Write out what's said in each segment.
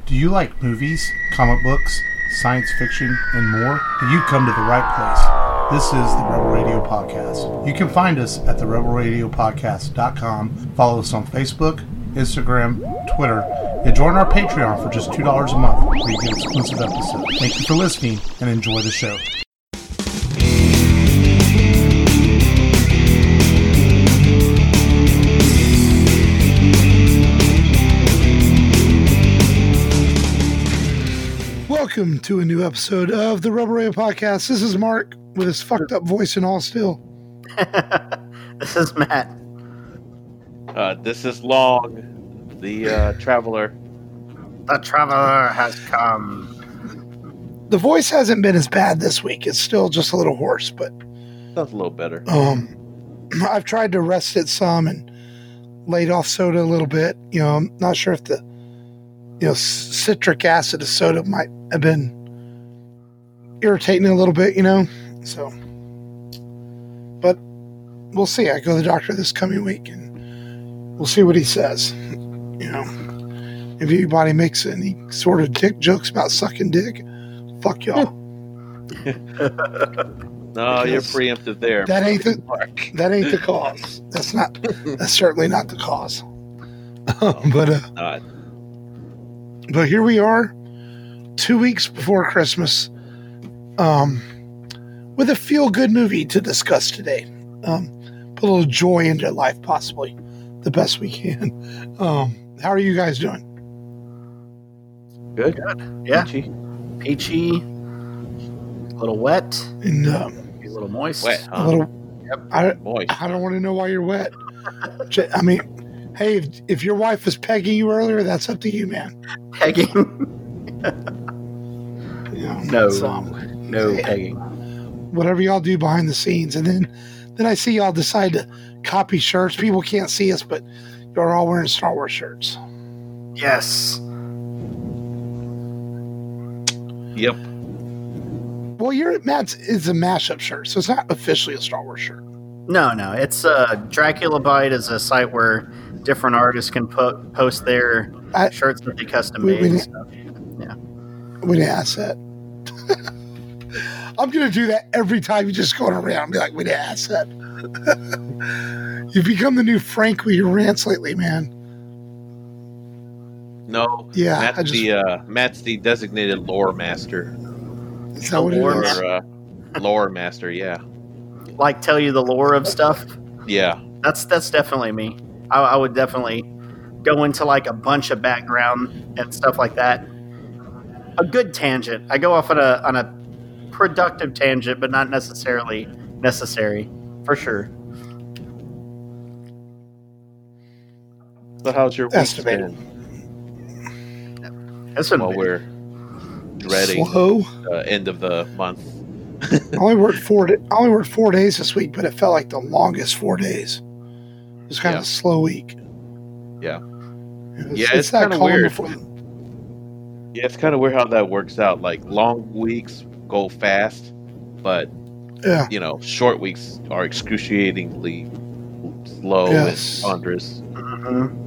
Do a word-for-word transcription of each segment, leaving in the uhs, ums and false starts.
Do you like movies, comic books, science fiction, and more? Then you've come to the right place. This is the Rebel Radio Podcast. You can find us at the rebel radio podcast dot com. Follow us on Facebook, Instagram, Twitter, and join our Patreon for just two dollars a month where you get exclusive episodes. Thank you for listening and enjoy the show. Welcome to a new episode of the Rebel Radio Podcast. This is Mark with his fucked up voice and all still. This is Matt. Uh, this is Long, the uh, traveler. The traveler has come. The voice hasn't been as bad this week. It's still just a little hoarse, but Sounds a little better. um, I've tried to rest it some and laid off soda a little bit. You know, I'm not sure if the you know citric acid of soda might have been irritating a little bit. You know, so but we'll see. I go to the doctor this coming week and we'll see what he says. You know, if anybody makes any sort of dick jokes about sucking dick, fuck y'all. No, you're preemptive there. That ain't the Mark. that ain't the cause. That's not. That's certainly not the cause. but uh, Not. but here we are, two weeks before Christmas, um, with a feel-good movie to discuss today. Um, put a little joy into life, possibly, the best we can. Um, how are you guys doing? Good. Good. Yeah. Peachy. Peachy. A little wet. And um, A little moist. Wet, a huh? little. Yep. I, Moist. I don't want to know why you're wet. J- I mean, hey, if, if your wife was pegging you earlier, that's up to you, man. Pegging. You know, No. it's, um, No yeah. pegging. Whatever y'all do behind the scenes, and then then I see y'all decide to copy shirts. People can't see us, but you're all wearing Star Wars shirts. Yes. Yep. Well, your Matt's is a mashup shirt, so it's not officially a Star Wars shirt. No, no. It's uh, Dracula Byte is a site where different artists can po- post their I, shirts that they custom We- made. we and didn't- stuff. we didn't ask that. I'm gonna do that every time you just going around and be like, we didn't ask that. You've become the new Frank with your rants lately, man. No. Yeah, Matt's I just the uh, Matt's the designated lore master. is that what it lore is? Or uh, lore master. Yeah. Like tell you the lore of stuff. Yeah. That's that's definitely me. I, I would definitely go into like a bunch of background and stuff like that. A good tangent. I go off on a on a productive tangent, but not necessarily necessary for sure. So how's your week Estimated. been? That's been While we're dreading Slow. the end of the month. I only worked four. Da- I only worked four days this week, but it felt like the longest four days. It was kind Yeah. of a slow week. Yeah. It's, Yeah, it's it's that kinda calm weird. before- Yeah, it's kind of weird how that works out. Like long weeks go fast, but Yeah, you know, short weeks are excruciatingly slow Yes. and ponderous. Mhm.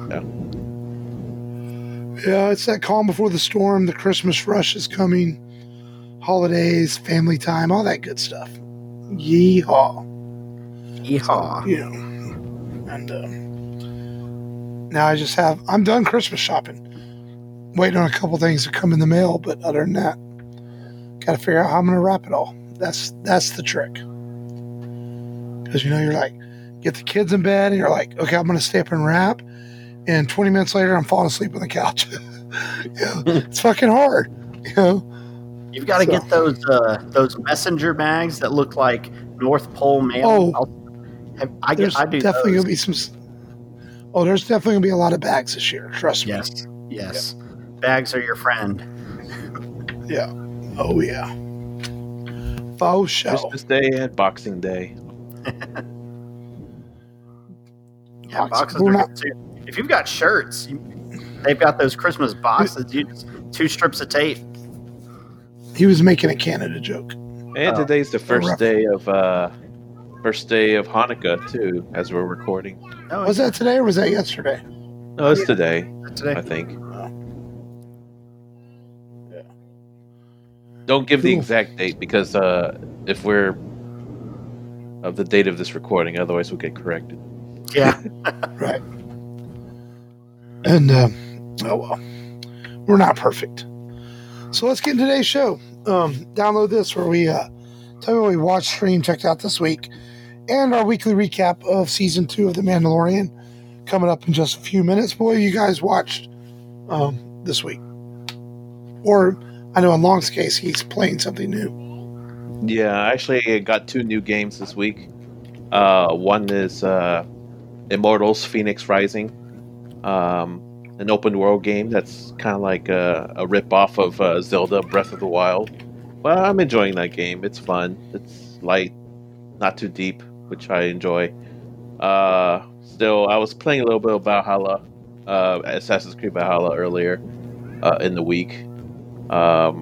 yeah. It's that calm before the storm. The Christmas rush is coming. Holidays, family time, all that good stuff. Yeehaw! Yeehaw. You know, and um, now I just have. I'm done Christmas shopping. Waiting on a couple things to come in the mail, but other than that, got to figure out how I'm going to wrap it all. That's that's the trick. Because you know, you're like, get the kids in bed, and you're like, okay, I'm going to stay up and wrap, and twenty minutes later, I'm falling asleep on the couch. You know, it's fucking hard. You know, You've got to So- get those uh, those messenger bags that look like North Pole mail. Oh. I'll, have, I there's get. I do definitely those. going to be some. s- Oh, there's definitely going to be a lot of bags this year. Trust me. Yes. Yes. Bags are your friend. Yeah. Oh yeah. Faux show. Christmas Day and Boxing Day. Yeah, Boxes. boxes We're are not- good too. If you've got shirts, you, they've got those Christmas boxes. You just two strips of tape. He was making a Canada joke. And Oh. today's the first rough. day of uh first day of Hanukkah too, as we're recording. Oh, Was that today or was that yesterday? No, it's today, today? I think. Don't give the Cool. exact date because uh, if we're of the date of this recording, otherwise we'll get corrected. Yeah. Right. And, uh, oh well, we're not perfect. So let's get into today's show. Um, download this where we uh, tell you what we watched, streamed, checked out this week, and our weekly recap of season two of The Mandalorian coming up in just a few minutes. Boy, you guys watched um, this week. Or, I know in Long's case, he's playing something new. Yeah, actually, I got two new games this week. Uh, one is uh, Immortals: Phoenix Rising, um, an open world game that's kind of like a, a rip off of uh, Zelda: Breath of the Wild. Well, I'm enjoying that game. It's fun. It's light, not too deep, which I enjoy. Uh, still, I was playing a little bit of Valhalla, uh, Assassin's Creed Valhalla earlier uh, in the week. Um,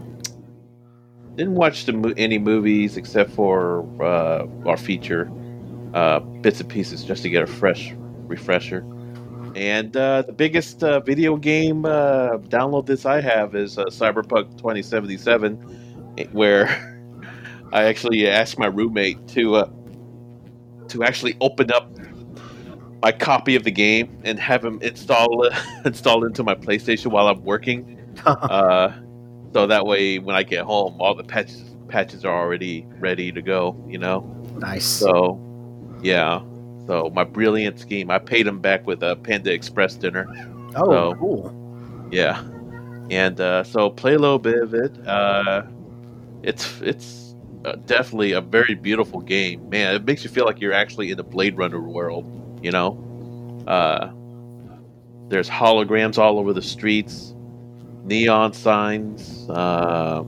Didn't watch the mo- any movies except for uh, our feature uh, bits and pieces just to get a fresh refresher. And uh, the biggest uh, video game uh, download this I have is uh, Cyberpunk twenty seventy-seven, where I actually asked my roommate to uh, to actually open up my copy of the game and have him install uh, install into my PlayStation while I'm working. Uh, So that way, when I get home, all the patches patches are already ready to go. You know. Nice. So, yeah. So my brilliant scheme. I paid him back with a Panda Express dinner. Oh, so, cool. Yeah. And uh, so play a little bit of it. Uh, it's it's uh, definitely a very beautiful game. Man, it makes you feel like you're actually in the Blade Runner world. You know. Uh, there's holograms all over the streets. Neon signs. Uh,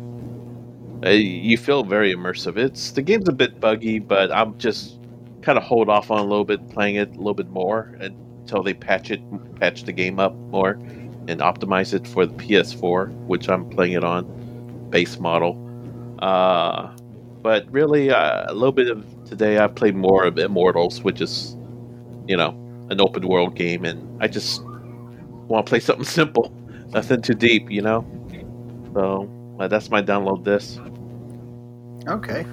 you feel very immersive. It's the game's a bit buggy, but I'm just kind of hold off on a little bit, playing it a little bit more until they patch it, patch the game up more, and optimize it for the P S four, which I'm playing it on base model. Uh, but really, uh, a little bit of today, I played more of Immortals, which is, you know, an open world game, and I just want to play something simple. Nothing too deep, you know. So uh, that's my download. This. Okay.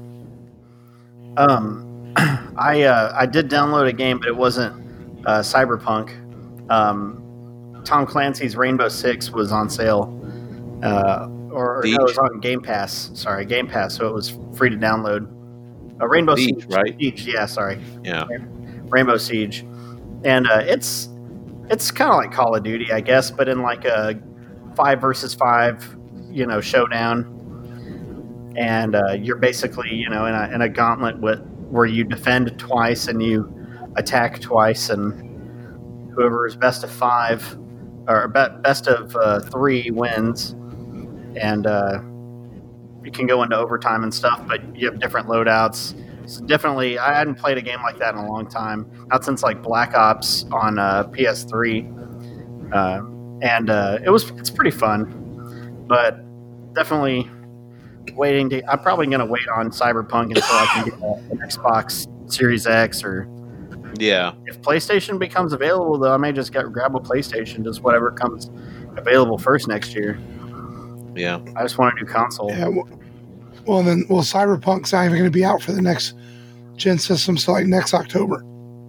Um, I uh, I did download a game, but it wasn't uh, Cyberpunk. Um, Tom Clancy's Rainbow Six was on sale, uh, or, or no, it was on Game Pass. Sorry, Game Pass, so it was free to download. Uh, Rainbow Siege, Siege, right? Siege, yeah, sorry. Yeah. Rainbow Siege, and uh, it's. It's kind of like Call of Duty, I guess, but in like a five versus five, you know, showdown. And uh, you're basically, you know, in a, in a gauntlet with, where you defend twice and you attack twice, and whoever is best of five or be- best of uh, three wins. And uh, you can go into overtime and stuff, but you have different loadouts. So definitely, I hadn't played a game like that in a long time. Not since like Black Ops on uh, P S three, uh, and uh, it was it's pretty fun. But definitely waiting to. I'm probably going to wait on Cyberpunk until I can get a, an Xbox Series X, or yeah. If PlayStation becomes available, though, I may just get grab a PlayStation, just whatever comes available first next year. Yeah, I just want a new console. Yeah. Well, well then, well, Cyberpunk's not even going to be out for the next gen system, so like next October.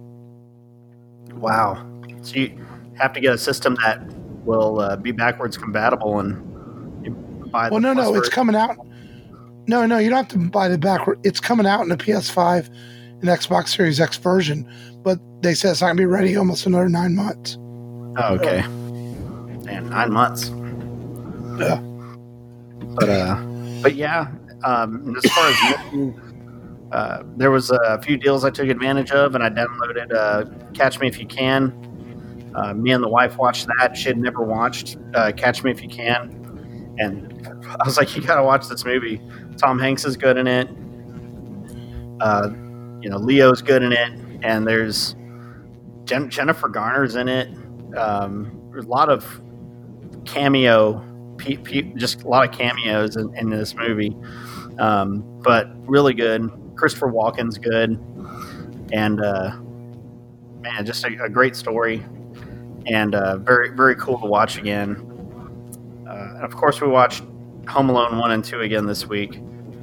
Wow. So you have to get a system that will uh, be backwards compatible and you buy the Well, no, plus no, it's version. coming out. No, no, you don't have to buy the backward. It's coming out in the P S five and Xbox Series X version, but they said it's not going to be ready almost another nine months. Oh, okay. Man, nine months. Yeah. But uh, but yeah. Um, as far as making, uh, there was a few deals I took advantage of, and I downloaded uh, Catch Me If You Can. Uh, me and the wife watched that. She had never watched uh, Catch Me If You Can, and I was like, "You got to watch this movie." Tom Hanks is good in it. Uh, you know, Leo's good in it, and there's Jen- Jennifer Garner's in it. Um, there's a lot of cameo, pe- pe- just a lot of cameos in, in this movie. Um, but really good. Christopher Walken's good, and uh, man, just a, a great story, and uh, very very cool to watch again. Uh, and of course, we watched Home Alone one and two again this week,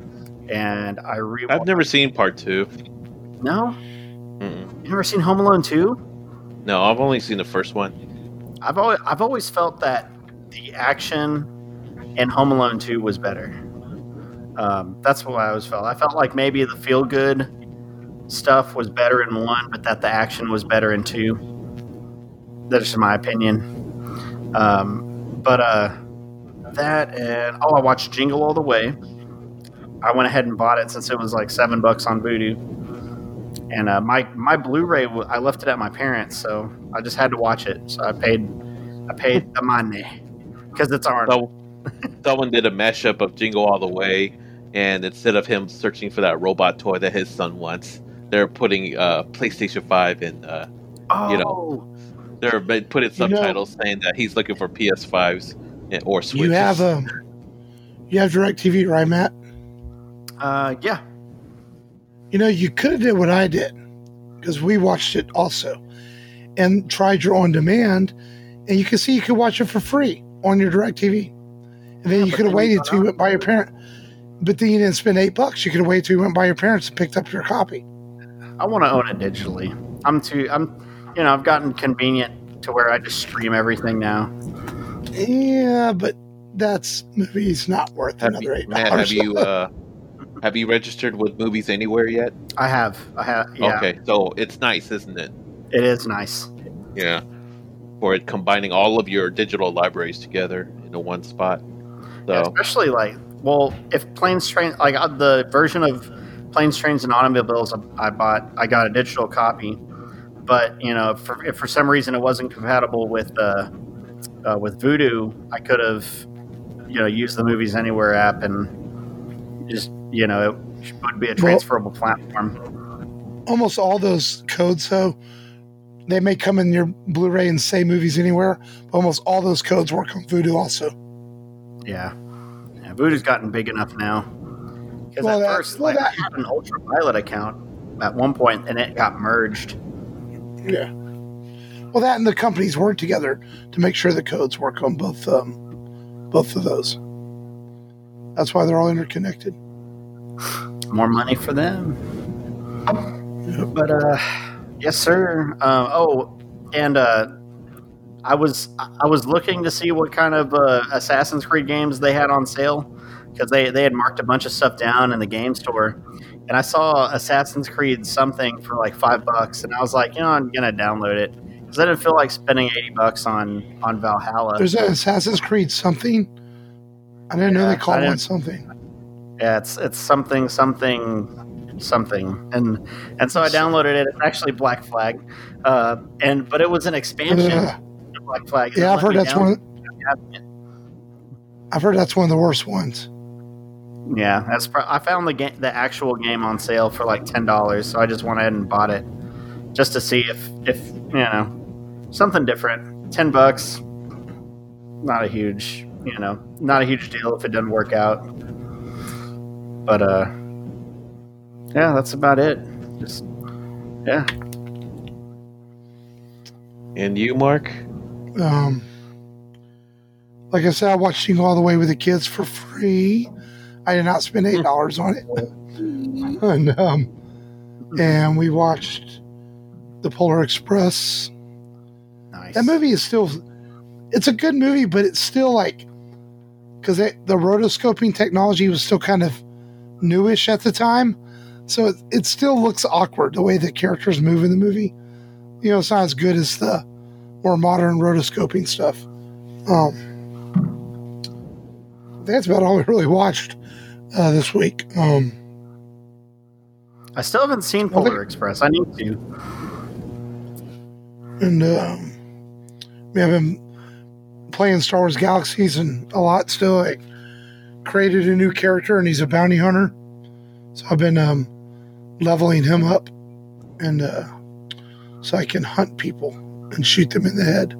and I re. I've never seen part two. No, Mm-mm. you never seen Home Alone two? No, I've only seen the first one. I've always I've always felt that the action in Home Alone two was better. Um, that's what I always felt. I felt like maybe the feel good stuff was better in one, but that the action was better in two. That's just my opinion. Um, but uh, that and oh, I watched Jingle All the Way. I went ahead and bought it since it was like seven bucks on Vudu. And uh, my my Blu-ray, I left it at my parents, so I just had to watch it. So I paid, I paid the money because it's Arnold. So, someone did a mashup of Jingle All the Way, and instead of him searching for that robot toy that his son wants, they're putting uh, PlayStation Five in. Uh, Oh, you know, they're putting subtitles You know, saying that he's looking for P S fives or Switches. You have um, you have DirecTV, right, Matt? uh, yeah. You know, you could have did what I did because we watched it also, and tried your on demand, and you can see you could watch it for free on your DirecTV, and then Yeah, you but could have then you waited got till you out. went by your parent. But then you didn't spend eight bucks. You could have waited till you went by your parents and picked up your copy. I want to own it digitally. I'm too. I'm, you know, I've gotten convenient to where I just stream everything now. Yeah, but that's movies not worth Have another you, eight Matt, dollars. have you uh, have you registered with Movies Anywhere yet? I have. I have. Yeah. Okay, so it's nice, isn't it? It is nice. Yeah, for it combining all of your digital libraries together into one spot. So Yeah, especially like, well, if Planes, Trains, like uh, the version of Planes, Trains, and Automobiles I bought, I got a digital copy. But you know, if for, if for some reason it wasn't compatible with uh, uh, with Vudu, I could have, you know, used the Movies Anywhere app and just, you know, it would be a transferable platform. Almost all those codes, though, they may come in your Blu-ray and say Movies Anywhere, but almost all those codes work on Vudu also. Yeah, yeah. Vudu's gotten big enough now. Because Well, at that- first, well, like, that- I had an Ultraviolet account at one point, and it got merged. Yeah. Well, that and the companies work together to make sure the codes work on both um, both of those. That's why they're all interconnected. More money for them. But uh, yes, sir. Uh, oh, and uh, I was I was looking to see what kind of uh, Assassin's Creed games they had on sale because they they had marked a bunch of stuff down in the game store, and I saw Assassin's Creed something for like five bucks, and I was like, you know, I'm gonna download it because I didn't feel like spending eighty bucks on on Valhalla. There's an Assassin's Creed something. I didn't know Yeah, they called I one didn't- something. Yeah, it's it's something something something, and and so I downloaded it. It's actually Black Flag, uh, and but it was an expansion Ugh. to Black Flag. It Yeah, I've let heard me that's down- one. I've heard that's one of the worst ones. Yeah, that's. Pro- I found the game, the actual game on sale for like ten dollars, so I just went ahead and bought it just to see if if you know something different. Ten bucks, not a huge you know not a huge deal if it doesn't work out. But uh, yeah, that's about it. Just yeah. and you, Mark? Um, like I said, I watched Jingle All the Way with the kids for free. I did not spend eight dollars on it. and um, and we watched The Polar Express. Nice. That movie is still, it's a good movie, but it's still like, because the rotoscoping technology was still kind of newish at the time. So it, it still looks awkward the way the characters move in the movie. You know, it's not as good as the more modern rotoscoping stuff. Um, that's about all we really watched uh, this week. Um, I still haven't seen Well, Polar they- Express. I need to. and um, we have been playing Star Wars Galaxies and a lot still. I created a new character and he's a bounty hunter. So I've been um, leveling him up and uh, so I can hunt people and shoot them in the head.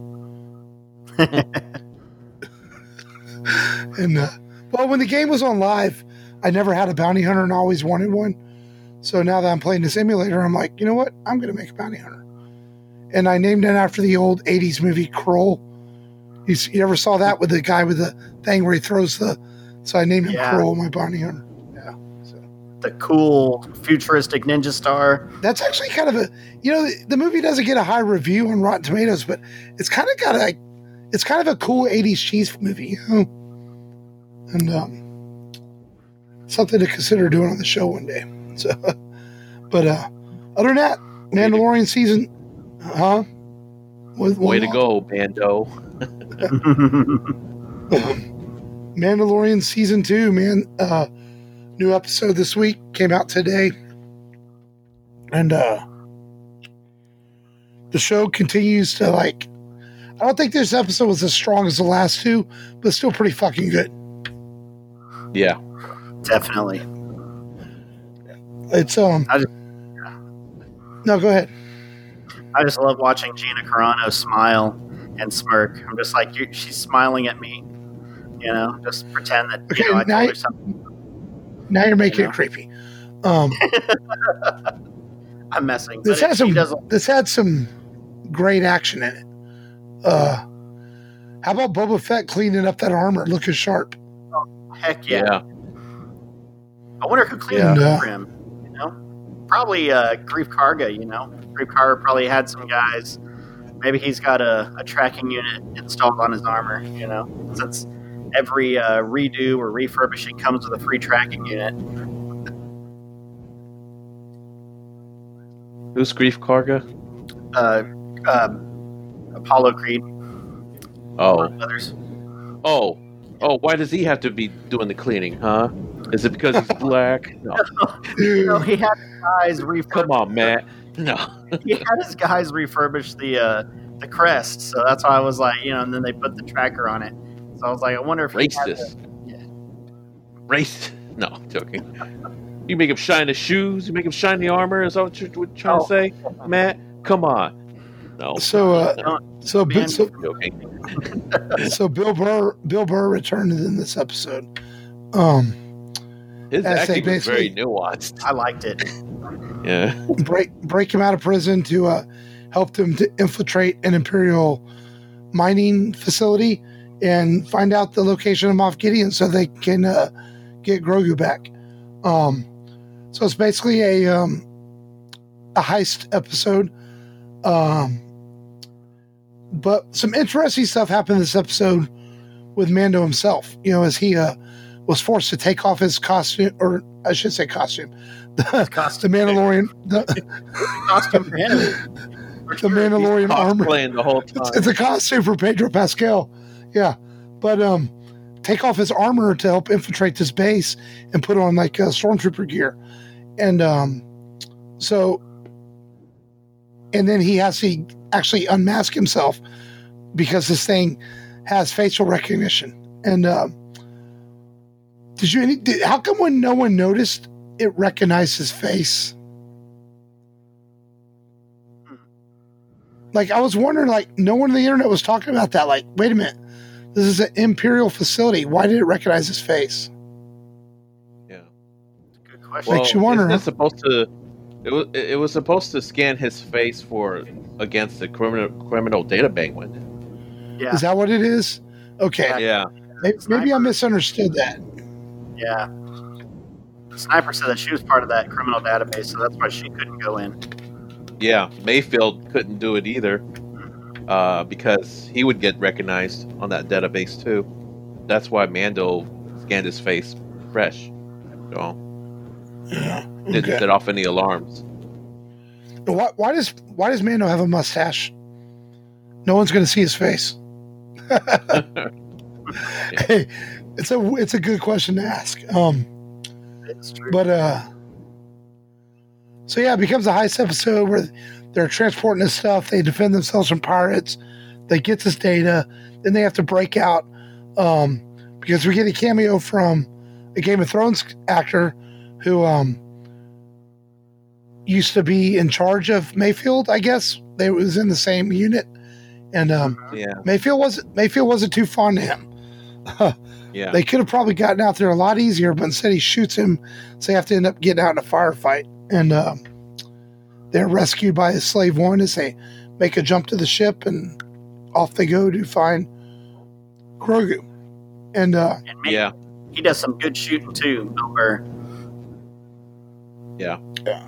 and uh, well, when the game was on live, I never had a bounty hunter and always wanted one. So now that I'm playing the simulator, I'm like, you know what? I'm going to make a bounty hunter. And I named it after the old eighties movie Kroll. You, s- you ever saw that with the guy with the thing where he throws the So I named him Yeah. Cruel, my bounty hunter. Yeah. So The cool futuristic ninja star. that's actually kind of a, you know, the, the movie doesn't get a high review on Rotten Tomatoes, but it's kind of got a, it's kind of a cool eighties cheese movie, you know? And um, something to consider doing on the show one day. So, but uh, other than that, Mandalorian season, huh? With, Way to go, Bando. Mandalorian season two, man. Uh, new episode this week came out today, and uh, the show continues to like. I don't think this episode was as strong as the last two, but still pretty fucking good. Yeah. Definitely. It's um. I just- no, go ahead. I just love watching Gina Carano smile and smirk. I'm just like, you, she's smiling at me. You know, just pretend that Okay, you know, I now told you- her something. Now you're making You know? it creepy. Um, I'm messing. this but had if she some. doesn't, This had some great action in it. Uh, how about Boba Fett cleaning up that armor, looking sharp? heck yeah. Yeah. I wonder who cleaned Yeah. it up for him. You know, probably uh, Grief Karga. You know, Grief Karga probably had some guys. Maybe he's got a, a tracking unit installed on his armor. You know, since every uh, redo or refurbishing comes with a free tracking unit. Who's Grief Karga? Uh, um, Apollo Creed, Oh. among others. Oh. Oh, why does he have to be doing the cleaning, huh? Is it because he's black? No. You know, he had his guys refurbish. Come on, Matt. No. He had his guys refurbish the uh, the crest, so that's why I was like, you know, and then they put the tracker on it. So I was like, I wonder if he had Racist. to- yeah. Racist. No, I'm joking. You make him shine the shoes. You make him shine the armor. Is that what you're what you're trying Oh. to say, Matt? Come on. No, So, uh, so, Man, so, I'm joking. so Bill Burr, Bill Burr returned in this episode. Um, His I say acting was very basically- nuanced. I liked it. Yeah. break break him out of prison to uh, help them to infiltrate an Imperial mining facility and find out the location of Moff Gideon so they can uh, get Grogu back. Um, so it's basically a um, a heist episode. Um, but some interesting stuff happened in this episode with Mando himself. You know, as he uh, was forced to take off his costume, or I should say costume, the, Costume. the Mandalorian, the, Costume for him. For the sure. Mandalorian armor. Playing the whole time. It's, it's a costume for Pedro Pascal. Yeah. But um take off his armor to help infiltrate this base and put on like uh, stormtrooper gear. And um so and then he has to actually unmask himself because this thing has facial recognition. And um did you any did, how come when no one noticed it recognized his face? Like, I was wondering, like, no one on the internet was talking about that. Like, wait a minute. This is an Imperial facility. Why did it recognize his face? Yeah. Good question. Makes you wonder, Isn't huh? it supposed to? It was. It was supposed to scan his face for against the criminal criminal data bank, wasn't it? yeah. Is that what it is? Okay. Yeah. Maybe, maybe I misunderstood that. Yeah. The sniper said that she was part of that criminal database, so that's why she couldn't go in. Yeah. Mayfield couldn't do it either, uh, because he would get recognized on that database too. That's why Mando scanned his face fresh. So Yeah. didn't Okay. set off any alarms. Why, why does why does Mando have a mustache? No one's going to see his face. Hey, it's a it's a good question to ask. Um, It's true. but uh, so yeah, it becomes a heist episode where they're transporting this stuff. They defend themselves from pirates. They get this data. Then they have to break out um, because we get a cameo from a Game of Thrones actor who um, used to be in charge of Mayfield. I guess they was in the same unit, and um, Yeah. Mayfield wasn't Mayfield wasn't too fond of him. Yeah. They could have probably gotten out there a lot easier, but instead he shoots him, so they have to end up getting out in a firefight. And um, they're rescued by a slave one as they make a jump to the ship, and off they go to find Grogu. And uh, And maybe, Yeah. he does some good shooting too, Bill Burr. Yeah. Yeah.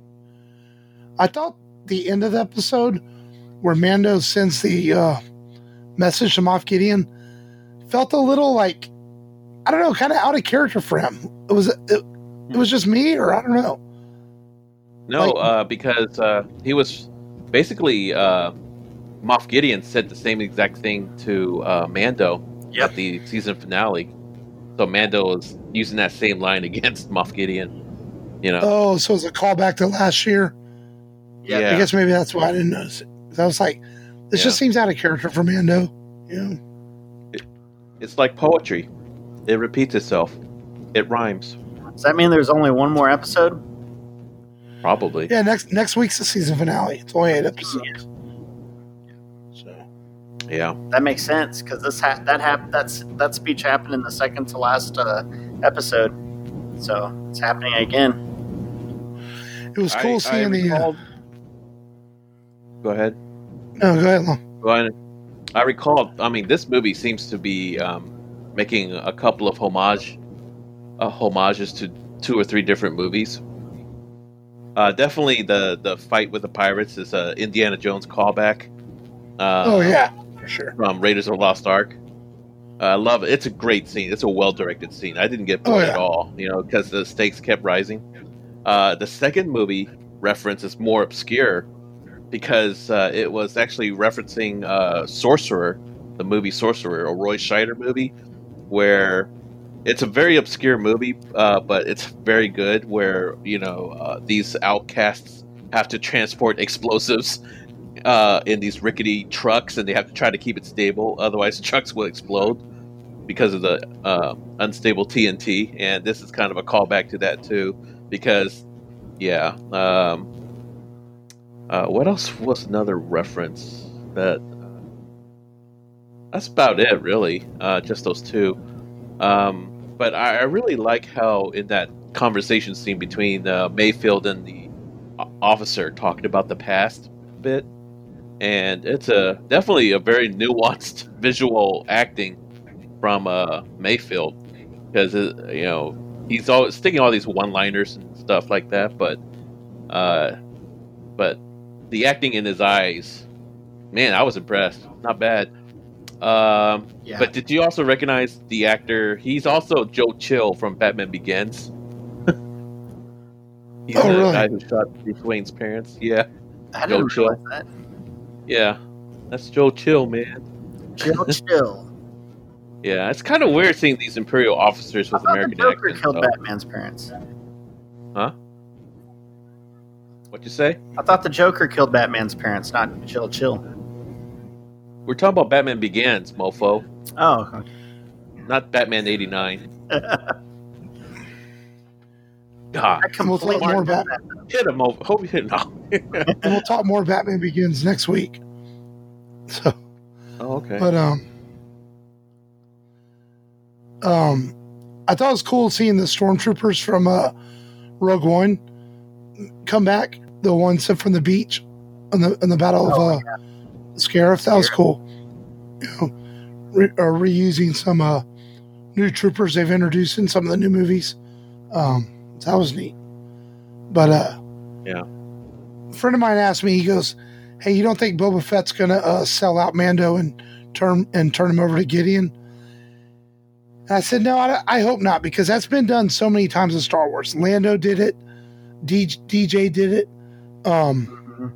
I thought the end of the episode where Mando sends the uh, message to Moff Gideon felt a little like, I don't know, kind of out of character for him. It was it, it was just me, or I don't know. No, Like- uh, because uh, he was basically uh, Moff Gideon said the same exact thing to uh, Mando Yep. at the season finale. So Mando is using that same line against Moff Gideon. You know, Oh, so it's a callback to last year. yeah, I guess maybe that's why I didn't notice it. 'Cause I was like, this Yeah. just seems out of character for Mando. You know? it's like poetry. It repeats itself. It rhymes. Does that mean there's only one more episode? Probably. Yeah, next next week's the season finale. It's only eight episodes. So Yeah. That makes sense because this ha- that hap- that's that speech happened in the second to last uh, episode, so it's happening again. it was cool I- seeing I the. Uh, recalled- Go ahead. no, go ahead, Lon. Well, I recall. I mean, this movie seems to be um, making a couple of homage, uh, homages to two or three different movies. Uh, definitely, the the fight with the pirates is a Indiana Jones callback. Uh, Oh yeah, for sure. from Raiders of the Lost Ark. Uh, I love it. It's a great scene. It's a well directed scene. I didn't get bored Oh, yeah. at all, you know, because the stakes kept rising. Uh, the second movie reference is more obscure because uh, it was actually referencing uh, Sorcerer, the movie Sorcerer, a Roy Scheider movie, where it's a very obscure movie, uh, but it's very good. Where you know uh, these outcasts have to transport explosives uh, in these rickety trucks, and they have to try to keep it stable. Otherwise, the trucks will explode because of the uh, unstable T N T. And this is kind of a callback to that too, because yeah. Um, uh, what else was another reference that? Uh, that's about it, really. Uh, just those two. Um, but I, I really like how in that conversation scene between uh, Mayfield and the o- officer talking about the past bit, and it's a definitely a very nuanced visual acting from uh, Mayfield because you know he's always sticking all these one-liners and stuff like that, but uh, but the acting in his eyes, man, I was impressed. Not bad. Um, Yeah. But did you also recognize the actor? He's also Joe Chill from Batman Begins. He's Oh, the really? guy who shot Bruce Wayne's parents. Yeah, I Joe didn't Chill. realize that. yeah, that's Joe Chill, man. Chill, chill. Yeah, it's kind of weird seeing these Imperial officers I with thought the American Joker accents. killed so- Batman's parents. Huh? What'd you say? I thought the Joker killed Batman's parents, not Chill, chill. We're talking about Batman Begins, mofo, Oh, okay. not Batman eighty-nine. I God, And we'll talk completely more forgot about that. hit him, mofo. Hope you hit him. No. and we'll talk more Batman Begins next week. So, Oh, okay. but um, um, I thought it was cool seeing the stormtroopers from uh, Rogue One come back. The ones sent from the beach on the on the Battle of Oh, uh, Scarif. That was cool. You know, re- uh, reusing some uh, new troopers they've introduced in some of the new movies. Um, so that was neat. But uh, Yeah. a friend of mine asked me. He goes, "Hey, you don't think Boba Fett's gonna uh, sell out Mando and turn and turn him over to Gideon?" And I said, "No, I, I hope not, because that's been done so many times in Star Wars. Lando did it. D, DJ did it. Um, Mhm.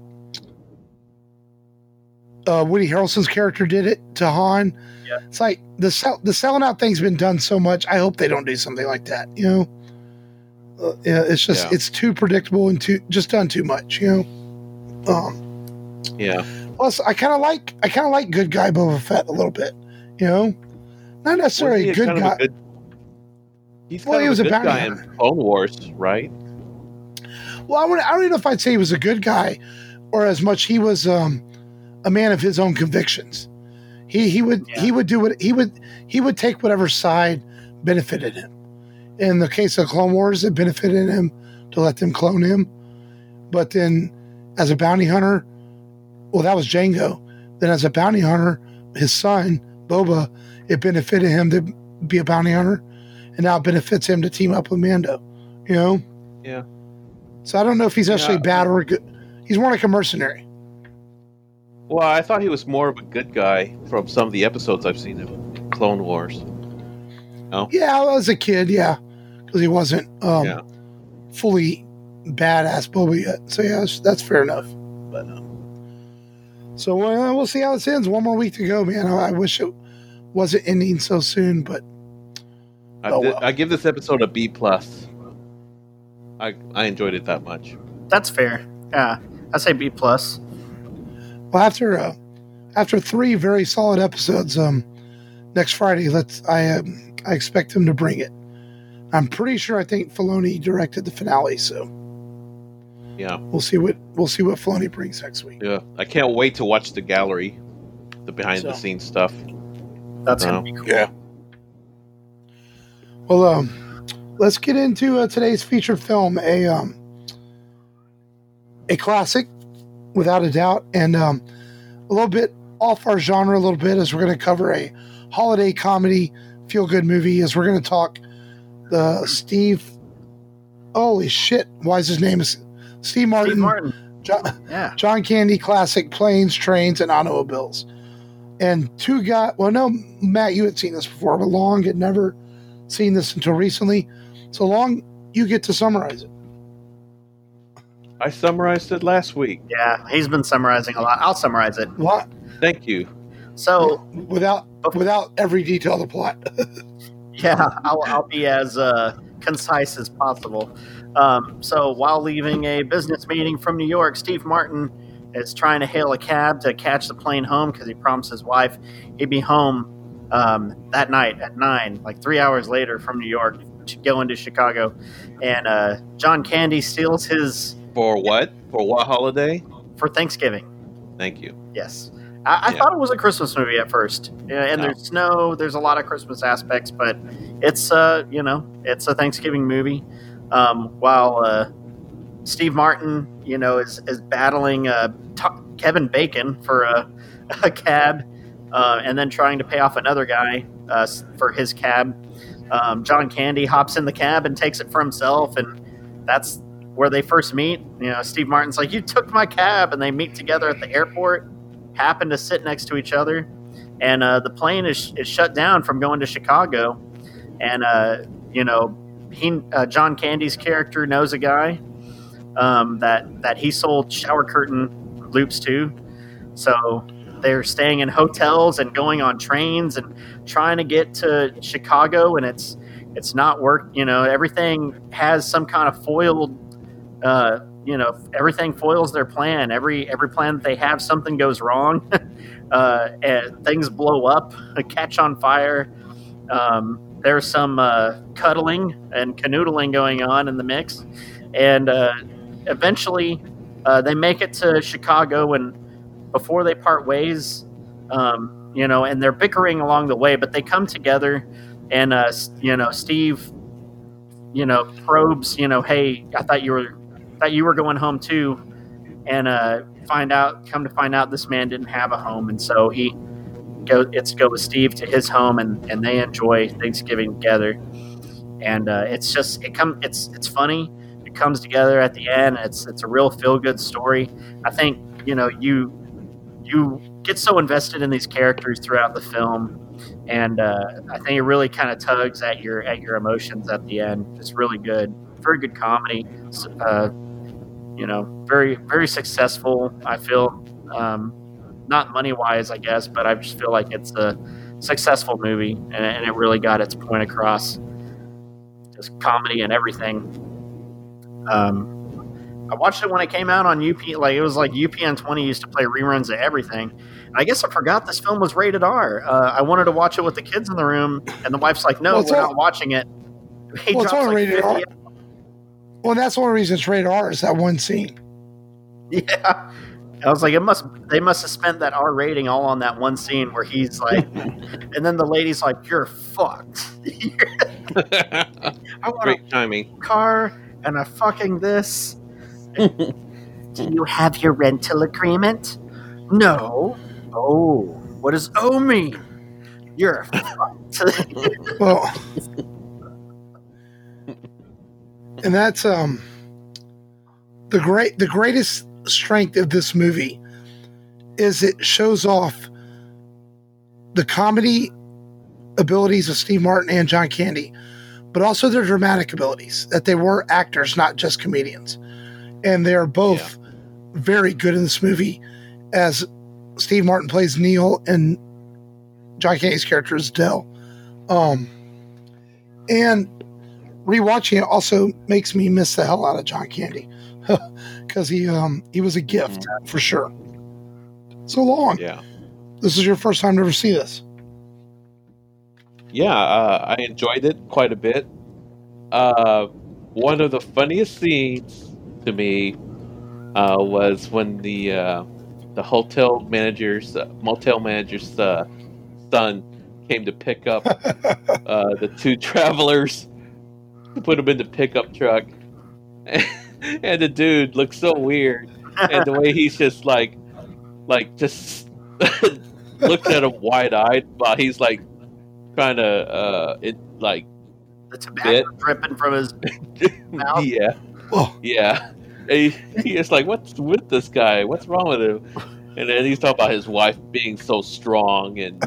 uh, Woody Harrelson's character did it to Han. Yeah. It's like the sell, the selling out thing's been done so much. I hope they don't do something like that. You know, uh, yeah, it's just Yeah. it's too predictable and too just done too much. You know. Um, Yeah. plus, I kind of like I kind of like good guy Boba Fett a little bit. You know, not necessarily a Wasn't he good kind of guy. a good- He's Well, kind he of was a a good bounty guy hunter. in Clone Wars, right? Well, I, would, I don't even know if I'd say he was a good guy, or as much he was um, a man of his own convictions. He he would Yeah. he would do what he would he would take whatever side benefited him. In the case of Clone Wars, it benefited him to let them clone him. But then, as a bounty hunter, well, that was Django. Then, as a bounty hunter, his son Boba, it benefited him to be a bounty hunter. and now it benefits him to team up with Mando. You know? Yeah. So I don't know if he's actually Yeah. bad or good. He's more like a mercenary. Well, I thought he was more of a good guy from some of the episodes I've seen of Clone Wars. No? Yeah, as a kid, yeah, because he wasn't um, Yeah. fully badass Boba yet. So yeah, that's, that's fair enough. But um, so uh, we'll see how this ends. One more week to go, man. I, I wish it wasn't ending so soon, but I, Oh, did, well. I give this episode a B plus. I I enjoyed it that much. That's fair. Yeah, I say B plus. well, after uh, after three very solid episodes, um, next Friday, let's I um, I expect him to bring it. I'm pretty sure I think Filoni directed the finale, so Yeah, we'll see what we'll see what Filoni brings next week. yeah. I can't wait to watch the gallery, the behind the So- scenes stuff. That's Oh. gonna be cool. Yeah. Well, um, let's get into uh, today's featured film, a um, a classic, without a doubt, and um, a little bit off our genre, a little bit, as we're going to cover a holiday comedy, feel good movie, as we're going to talk the Steve. Holy shit! Why is his name is Steve Martin? Steve Martin. John, Yeah. John Candy classic, Planes, Trains, and Automobiles. And two guys, well, no, Matt, you had seen this before, but Long had never seen this until recently. So Long, you get to summarize it. I summarized it last week. Yeah, he's been summarizing a lot. I'll summarize it. What? Thank you. So, Without without every detail of the plot. yeah, I'll, I'll be as uh, concise as possible. Um, so, while leaving a business meeting from New York, Steve Martin is trying to hail a cab to catch the plane home because he promised his wife he'd be home um, that night at nine, like three hours later from New York, to go into Chicago. And uh, John Candy steals his For what? For what holiday? for Thanksgiving. Thank you. Yes. I, I Yeah. thought it was a Christmas movie at first. Yeah, and No. there's snow, there's a lot of Christmas aspects, but it's, uh, you know, it's a Thanksgiving movie. Um, while uh, Steve Martin, you know, is, is battling uh, t- Kevin Bacon for a, a cab uh, and then trying to pay off another guy uh, s- for his cab. Um, John Candy hops in the cab and takes it for himself, and that's where they first meet. You know, Steve Martin's like, "You took my cab," and they meet together at the airport, happen to sit next to each other, and uh, the plane is, is shut down from going to Chicago. And, uh, you know, he, uh, John Candy's character knows a guy um, that, that he sold shower curtain loops to. So they're staying in hotels and going on trains and trying to get to Chicago, and it's it's not work. You know, everything has some kind of foiled. Uh, you know, everything foils their plan. Every every plan that they have, something goes wrong, uh, and things blow up, catch on fire. Um, there's some uh, cuddling and canoodling going on in the mix, and uh, eventually uh, they make it to Chicago. And before they part ways, um, you know, and they're bickering along the way, but they come together, and uh, you know, Steve, you know, probes, you know, hey, I thought you were, thought you were going home too, and uh, find out, come to find out, this man didn't have a home, and so he go, it's go with Steve to his home, and, and they enjoy Thanksgiving together, and uh, it's just it come, it's it's funny, it comes together at the end, it's it's a real feel good story. I think you know you. You get so invested in these characters throughout the film, and uh, I think it really kind of tugs at your at your emotions at the end. It's really good, very good comedy. Uh, you know, very very successful. I feel um, not money wise, I guess, but I just feel like it's a successful movie, and, and it really got its point across. Just comedy and everything. Um, I watched it when it came out on U P. Like it was like U P N twenty used to play reruns of everything. And I guess I forgot this film was rated R. Uh, I wanted to watch it with the kids in the room, and the wife's like, "No, Well, it's we're all- not watching it." He Well, it's drops only like rated R. fifty. Well, that's one reason it's rated R is that one scene. Yeah, I was like, it must. They must have spent that R rating all on that one scene where he's like, and then the lady's like, "You're fucked. I want Great timing. a car and a fucking this." Do you have your rental agreement? No. Oh, what does O mean? You're fucked. Well, and that's um the great the greatest strength of this movie is it shows off the comedy abilities of Steve Martin and John Candy, but also their dramatic abilities, that they were actors, not just comedians. And they are both yeah. very good in this movie, as Steve Martin plays Neil and John Candy's character is Dell. Um, and rewatching it also makes me miss the hell out of John Candy, because he um, he was a gift mm-hmm. for sure. So long. Yeah. This is your first time to ever see this. Yeah, uh, I enjoyed it quite a bit. Uh, one of the funniest scenes to me uh, was when the uh, the hotel manager's uh, motel manager's uh, son came to pick up uh, the two travelers, to put them in the pickup truck, and, and the dude looked so weird, and the way he's just like, like just looks at him wide eyed while he's like trying to uh, it like the tobacco bit. dripping from his mouth. Yeah, oh. yeah. He, he's like, "What's with this guy? What's wrong with him?" And then he's talking about his wife being so strong, and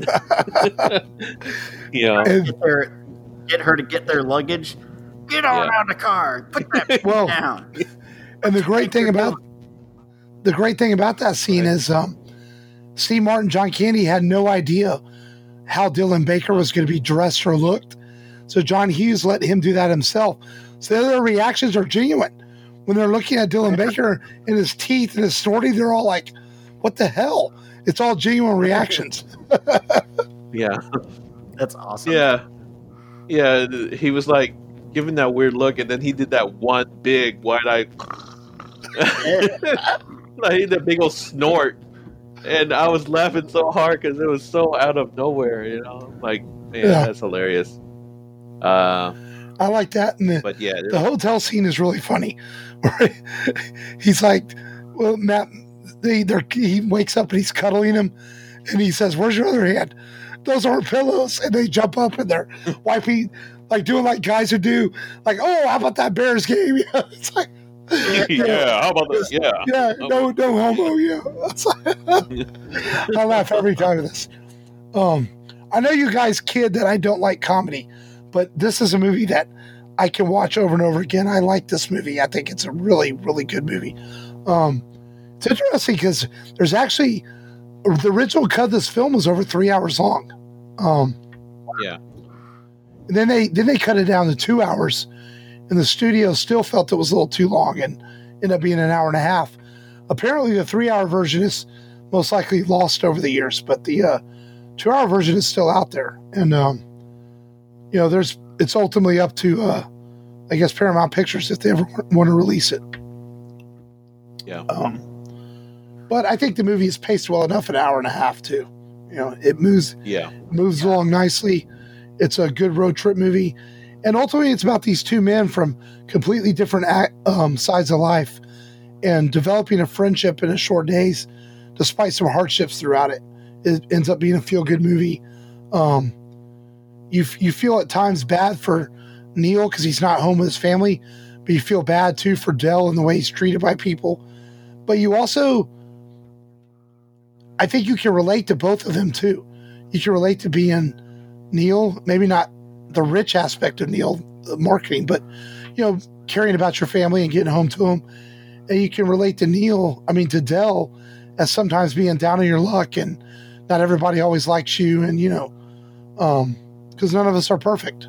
you know, get her, get her to get their luggage. Get on yeah. out of the car. Put that well, down. And the great thing about the great thing about that scene right. is um, Steve Martin, John Candy had no idea how Dylan Baker was going to be dressed or looked, so John Hughes let him do that himself. So their reactions are genuine. When they're looking at Dylan Baker and his teeth and his snorting, they're all like, what the hell? It's all genuine reactions. Yeah. That's awesome. Yeah. Yeah. He was like giving that weird look, and then he did that one big wide eye, like the big old snort. And I was laughing so hard because it was so out of nowhere, you know? Like, man, yeah. that's hilarious. Uh, I like that. And the, but yeah, the hotel scene is really funny. He's like, well, Matt, they, he wakes up and he's cuddling him, and he says, "Where's your other hand?" "Those aren't pillows." And they jump up and they're wiping, like doing like guys would do, like, "Oh, how about that Bears game?" Yeah, it's like, yeah, yeah, how about this? Yeah, yeah, no, no homo. Yeah, like, I laugh every time of this. Um, I know you guys kid that I don't like comedy, but this is a movie that I can watch over and over again. I like this movie. I think it's a really, really good movie. Um, it's interesting because there's actually the original cut of this film was over three hours long. Um, yeah. And then they then they cut it down to two hours, and the studio still felt it was a little too long and ended up being an hour and a half. Apparently, the three-hour version is most likely lost over the years, but the uh, two-hour version is still out there. And um, you know, there's it's ultimately up to, uh, I guess, Paramount Pictures if they ever want to release it. Yeah. Um, but I think the movie is paced well enough, an hour and a half too. You know, it moves, yeah, moves yeah. along nicely. It's a good road trip movie, and ultimately, it's about these two men from completely different um, sides of life and developing a friendship in a short days, despite some hardships throughout it. It ends up being a feel-good movie. Um, You you feel at times bad for Neil because he's not home with his family, but you feel bad too for Dell and the way he's treated by people. But you also, I think you can relate to both of them too. You can relate to being Neil, maybe not the rich aspect of Neil, the marketing, but you know, caring about your family and getting home to them. And you can relate to Neil, I mean to Dell, as sometimes being down on your luck and not everybody always likes you, and you know, um. because none of us are perfect.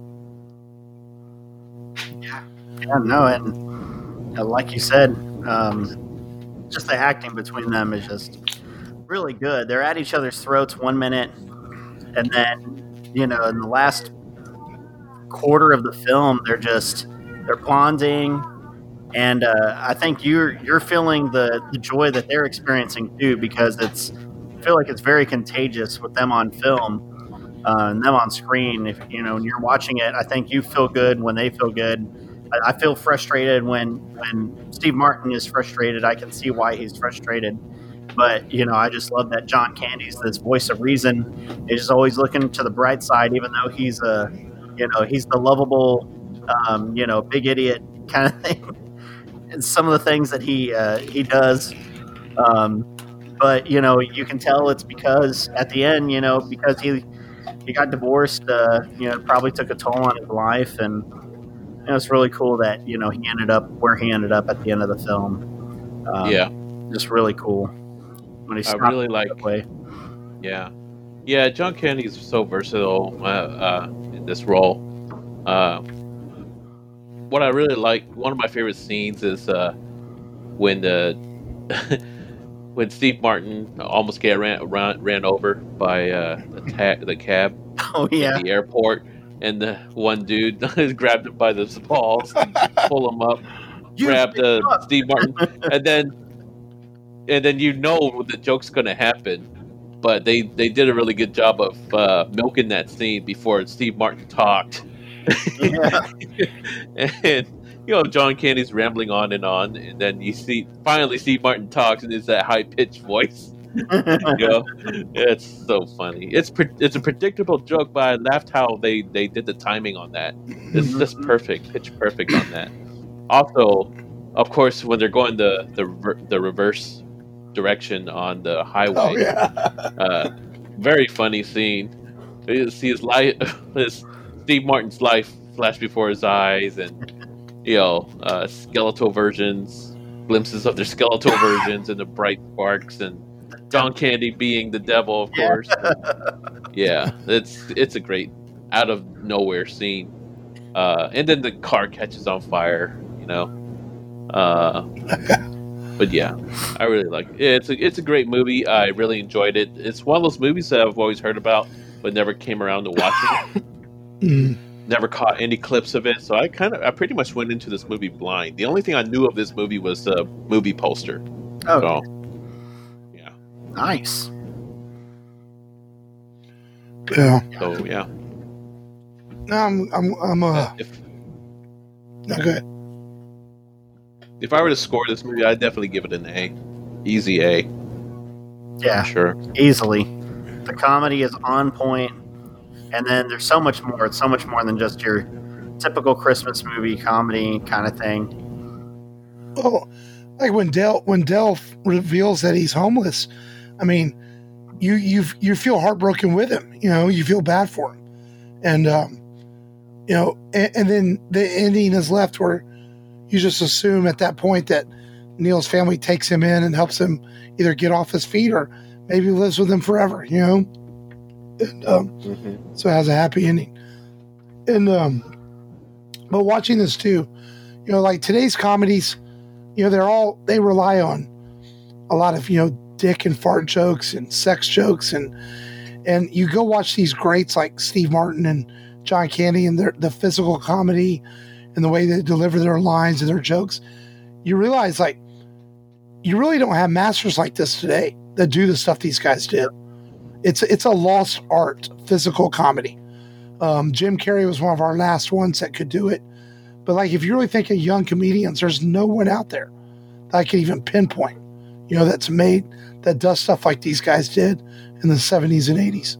Yeah, yeah, no, and uh, like you said, um, just the acting between them is just really good. They're at each other's throats one minute, and then you know, in the last quarter of the film, they're just they're bonding, and uh, I think you're you're feeling the the joy that they're experiencing too, because it's I feel like it's very contagious with them on film. Uh, and them on screen, if you know, when you're watching it, I think you feel good when they feel good. I, I feel frustrated when when Steve Martin is frustrated. I can see why he's frustrated, but you know, I just love that John Candy's this voice of reason. He's just always looking to the bright side, even though he's a, you know, he's the lovable, um, you know, big idiot kind of thing. And some of the things that he uh, he does. Um, but, you know, you can tell it's because at the end, you know, because he he got divorced, uh, you know, it probably took a toll on his life. And you know, it's really cool that, you know, he ended up where he ended up at the end of the film. Um, Yeah. Just really cool. When he I stopped really that like- way. Yeah, yeah. John Candy's so versatile uh, uh, in this role. Uh, what I really like, one of my favorite scenes is uh, when the when Steve Martin almost get ran ran, ran over by uh, the ta- the cab Oh, yeah. at the airport, and the one dude grabbed him by the balls, and pull him up, You grab the picked up. Steve Martin, and then and then you know the joke's going to happen. But they, they did a really good job of uh, milking that scene before Steve Martin talked. Yeah. And, you know, John Candy's rambling on and on. And then you see, finally, Steve Martin talks, and it's that high pitched voice. You know, it's so funny. It's pre- it's a predictable joke, but I laughed how they, they did the timing on that. It's just perfect, pitch perfect on that. Also, of course, when they're going the, the, rever- the reverse direction on the highway. Oh yeah. Uh, very funny scene. You see his life, his Steve Martin's life flash before his eyes, and you know, uh, skeletal versions, glimpses of their skeletal versions, and the bright sparks, and John Candy being the devil, of Yeah. course. Yeah, it's it's a great out of nowhere scene. Uh, and then the car catches on fire. You know. Uh, But yeah, I really like it. It's a it's a great movie. I really enjoyed it. It's one of those movies that I've always heard about, but never came around to watching it. Mm. Never caught any clips of it, so I kind of I pretty much went into this movie blind. The only thing I knew of this movie was the movie poster. Oh, So yeah, nice. Yeah. so yeah. No, I'm I'm I'm uh If not good. if I were to score this movie, I'd definitely give it an A, easy A, Yeah, for sure. easily. The comedy is on point, and then there's so much more. It's so much more than just your typical Christmas movie comedy kind of thing. Well, like when Dell when Dell reveals that he's homeless, I mean, you you you feel heartbroken with him. You know, you feel bad for him, and um, you know, and, and then the ending is left where you just assume at that point that Neil's family takes him in and helps him either get off his feet or maybe lives with him forever. You know, and um, Mm-hmm. so it has a happy ending. And um, but watching this too, you know, like today's comedies, you know, they're all they rely on a lot of, you know, dick and fart jokes and sex jokes, and and you go watch these greats like Steve Martin and John Candy and their the physical comedy and the way they deliver their lines and their jokes. You realize like you really don't have masters like this today that do the stuff these guys did. It's it's a lost art, physical comedy. Um, Jim Carrey was one of our last ones that could do it. But like, if you really think of young comedians, there's no one out there that I can even pinpoint, you know, that's made, that does stuff like these guys did in the seventies and eighties.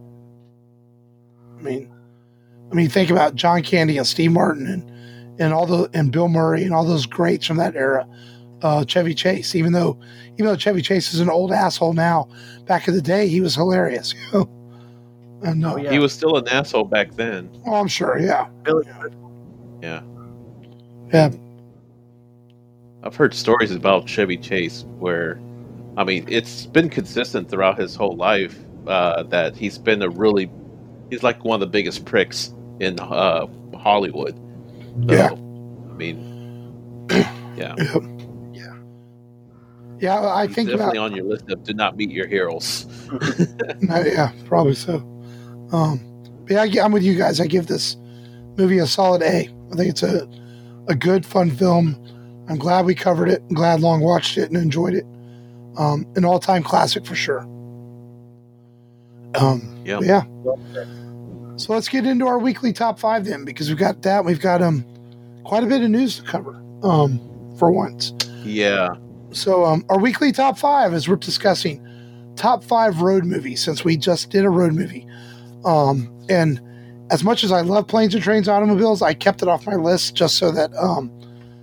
I mean, I mean, think about John Candy and Steve Martin and, and all the, and Bill Murray and all those greats from that era. Uh, Chevy Chase, even though, even though Chevy Chase is an old asshole now, back in the day, he was hilarious, you know? And, uh, Oh, yeah. He was still an asshole back then. oh, I'm sure. Yeah. Billy, Yeah. Yeah. I've heard stories about Chevy Chase where, I mean, it's been consistent throughout his whole life uh, that he's been a really, he's like one of the biggest pricks in uh, Hollywood. So, Yeah. I mean, yeah. Yeah. Yeah. I He's think definitely about, on your list of do not meet your heroes. Uh, yeah, probably so. Um, but yeah, I, gi- I'm with you guys. I give this movie a solid A. I think it's a a good, fun film. I'm glad we covered it. I'm glad Long watched it and enjoyed it. Um, an all time classic for sure. Um, Yeah. but yeah. So let's get into our weekly top five then, because we've got that. We've got um quite a bit of news to cover. Um, for once. Yeah. So um, our weekly top five is we're discussing top five road movies since we just did a road movie. Um, and as much as I love planes and trains, automobiles, I kept it off my list just so that um,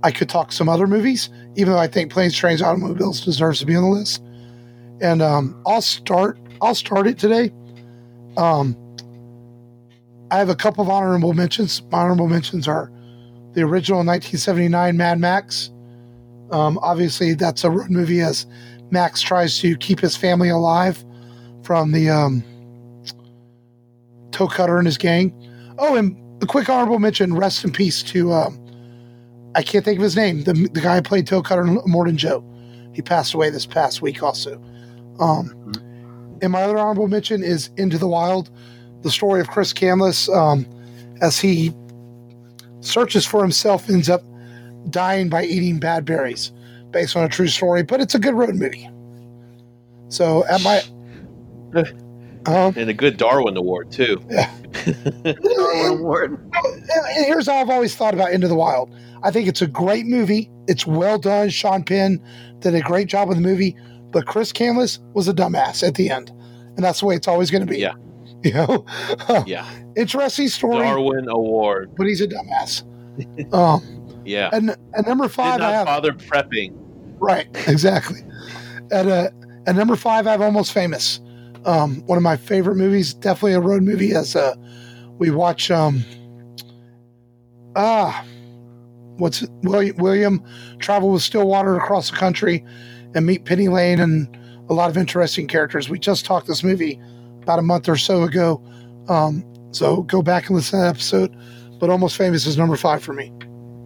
I could talk some other movies, even though I think Planes, Trains, Automobiles deserves to be on the list. And um, I'll start. I'll start it today. Um, I have a couple of honorable mentions. My honorable mentions are the original nineteen seventy-nine Mad Max. Um, obviously, that's a road movie as Max tries to keep his family alive from the um, Toe Cutter and his gang. Oh, and a quick honorable mention, rest in peace to, um, I can't think of his name, the, the guy who played Toe Cutter and Morton Joe. He passed away this past week also. Um, and my other honorable mention is Into the Wild, the story of Chris Canlis, um, as he searches for himself, ends up dying by eating bad berries, based on a true story, but it's a good road movie. So at my... Um, and a good Darwin Award, too. Yeah. Darwin Award. And here's how I've always thought about Into the Wild. I think it's a great movie. It's well done. Sean Penn did a great job with the movie, but Chris Canlis was a dumbass at the end. And that's the way it's always going to be. Yeah. You know? Yeah. Interesting story. Darwin Award. But he's a dumbass. um, yeah. And at number five, Did not I have... bother prepping. Right. Exactly. At, uh, at number five, I have Almost Famous. Um, one of my favorite movies, definitely a road movie. As uh, we watch, um, ah, what's it? William, William travel with Stillwater across the country and meet Penny Lane and a lot of interesting characters. We just talked this movie about a month or so ago, um, so go back and listen to that episode. But Almost Famous is number five for me.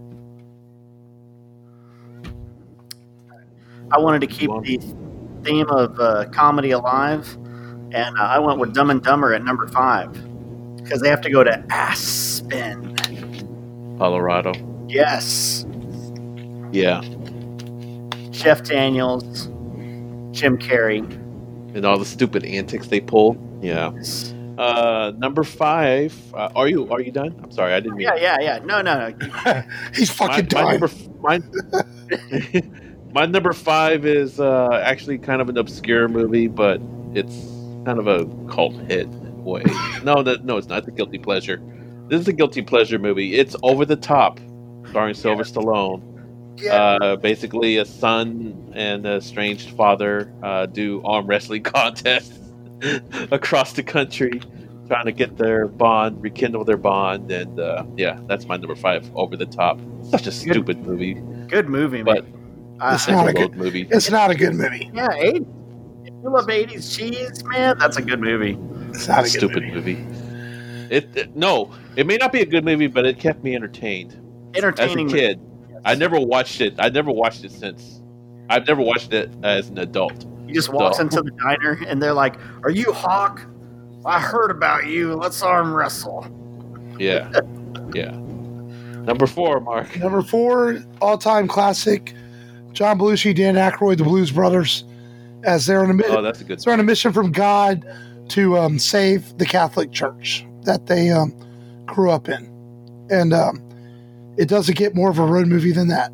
I wanted to keep the theme of uh, comedy alive. And uh, I went with Dumb and Dumber at number five because they have to go to Aspen, Colorado. Yes. Yeah. Jeff Daniels, Jim Carrey, And all the stupid antics they pulled. Yeah. Uh, number five. Uh, are you are you done? I'm sorry, I didn't mean. Yeah, yeah, yeah. No, no, no. He's fucking my, my dying. number, my, my number five is uh, actually kind of an obscure movie, but it's kind of a cult hit way. No, that no, it's not. It's a guilty pleasure. This is a guilty pleasure movie. It's Over the Top, starring Sylvester Stallone. Yeah. Uh, basically, a son and a estranged father uh, do arm wrestling contests across the country, trying to get their bond, rekindle their bond, and uh, yeah, that's my number five. Over the Top. Such a stupid movie, Good movie, but man. Uh, It's not it's a a good road movie. It's not a good movie. yeah, eighties. If you love eighties cheese, man, that's a good movie. It's not a good Stupid movie. movie. It, it no, it may not be a good movie, but it kept me entertained. Entertaining As a kid, I never watched it. I never watched it since. I've never watched it as an adult. He just walks So- into the diner and they're like, "Are you Hawk? I heard about you. Let's arm wrestle." Yeah, yeah. Number four, Mark. Number four, all-time classic, John Belushi, Dan Aykroyd, the Blues Brothers, as they're on a, mi- Oh, that's a good. they're on a mission from God to um, save the Catholic Church that they um, grew up in. And um, it doesn't get more of a road movie than that.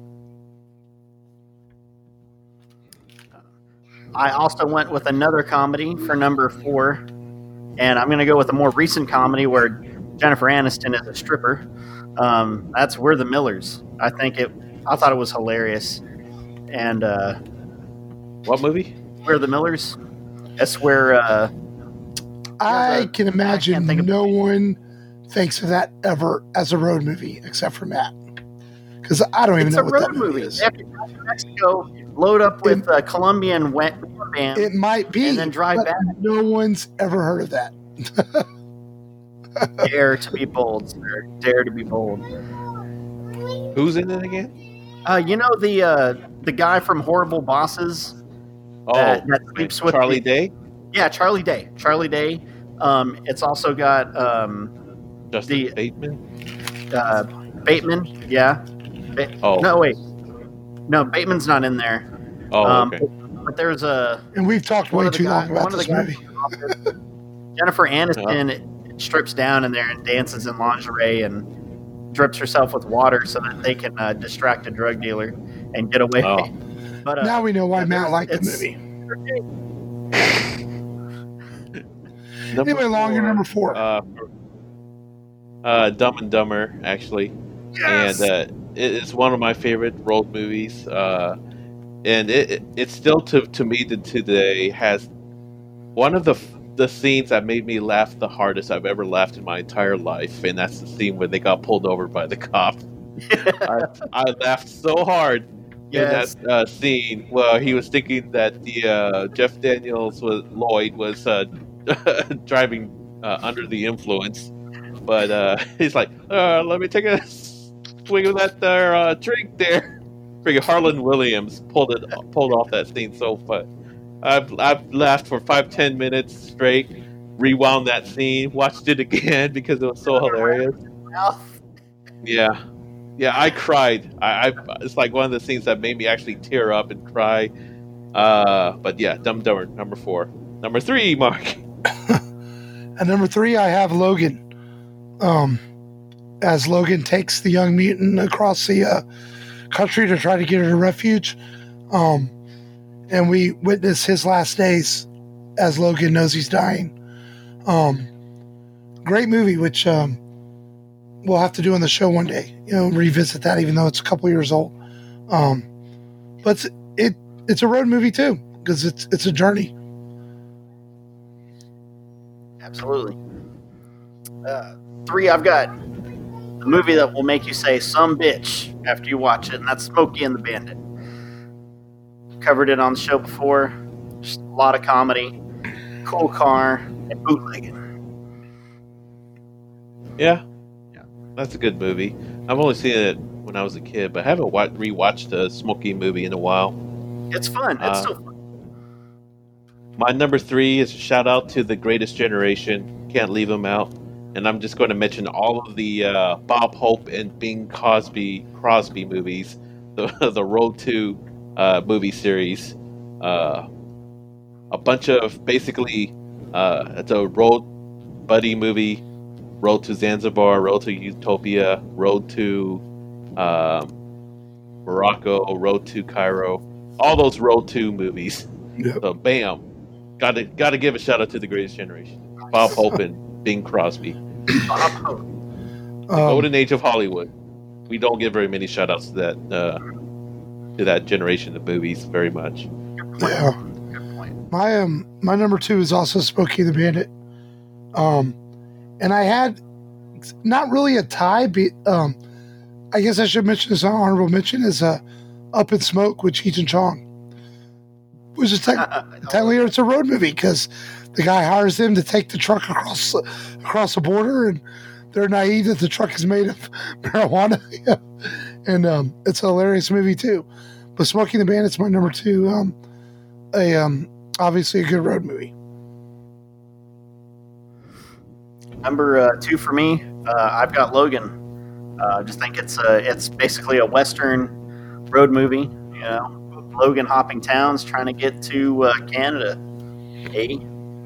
I also went with another comedy for number four, and I'm going to go with a more recent comedy where Jennifer Aniston is a stripper. Um, that's We're the Millers. I think it. I thought it was hilarious, and uh, What movie? We're the Millers. That's where uh, I a- can imagine I can't think of- no one thinks of that ever as a road movie except for Matt. Because I don't even it's know a what road that movie movie. is. They have to go to Mexico, load up with uh, Colombian wet band. It might be, And then drive but back. no one's ever heard of that. Dare to be bold, sir. Dare to be bold. Who's in it again? Uh, you know the uh, the guy from Horrible Bosses Oh, that, that sleeps with Charlie the- Day. Yeah, Charlie Day. Charlie Day. Um, it's also got um, Justin the- Bateman. uh, Bateman. Yeah. Ba- Oh, No, wait. No, Bateman's not in there. oh, um, okay. But there's a And we've talked one way of the too guy- long about one of this the guys movie. Jennifer Aniston strips down in there and dances in lingerie and drips herself with water so that they can uh, distract a drug dealer and get away. Oh. But uh, Now we know why yeah, Matt liked the it's- movie. Number Anyway, Long, you're four, number four. Uh, uh, Dumb and Dumber, actually. Yes! And uh, it is one of my favorite road movies, uh, and it, it it still to to me to today has one of the the scenes that made me laugh the hardest I've ever laughed in my entire life, and that's the scene where they got pulled over by the cop. I, I laughed so hard Yes. in that uh, scene where he was thinking that the uh, Jeff Daniels was Lloyd was uh, driving uh, under the influence, but uh, he's like, uh, "Let me take a swig of that there uh, drink there." Freaking Harlan Williams pulled it pulled off that scene so fun. I've I've laughed for five ten minutes straight. Rewound that scene, watched it again because it was so hilarious. Yeah. Yeah, I cried. I, I it's like one of the scenes that made me actually tear up and cry. Uh, but yeah, Dumb and Dumber number four. Number three, Mark. At number three, I have Logan. Um, as Logan takes the young mutant across the uh, country to try to get her to refuge, um, and we witness his last days as Logan knows he's dying. Um, great movie, which um, we'll have to do on the show one day. You know, revisit that, even though it's a couple years old. Um, but it's, it it's a road movie too, because it's it's a journey. Absolutely. Uh, three, I've got a movie that will make you say "some bitch" after you watch it, and that's Smokey and the Bandit. Covered it on the show before. Just a lot of comedy, cool car, and bootlegging. Yeah, yeah, that's a good movie. I've only seen it when I was a kid, but I haven't wa- rewatched a Smokey movie in a while. It's fun. It's Uh, still fun. My number three is a shout out to The Greatest Generation. Can't leave them out. And I'm just going to mention all of the uh, Bob Hope and Bing Cosby Crosby movies, the the Road to uh, movie series, uh, a bunch of basically uh, it's a road buddy movie, Road to Zanzibar, Road to Utopia, Road to um, Morocco, Road to Cairo, all those Road to movies. Yep. So bam, got to got to give a shout out to The Greatest Generation, Bob Hope and Bing Crosby. Bob Hope. Um, Golden age of Hollywood. We don't give very many shout outs to that uh, to that generation of movies very much. yeah. Good point. My um my number two is also Smokey the Bandit. Um, and I had not really a tie, but um, I guess I should mention this honorable mention is uh, Up in Smoke with Cheech and Chong, which is tech- technically it's a road movie because the guy hires them to take the truck across across the border, and they're naive that the truck is made of marijuana, and um, it's a hilarious movie too. But Smokey the Bandit's my number two. Um, a um, obviously a good road movie. Number uh, two for me, uh, I've got Logan. Uh, I just think it's a, it's basically a Western road movie. You know, Logan hopping towns trying to get to uh, Canada. Hey,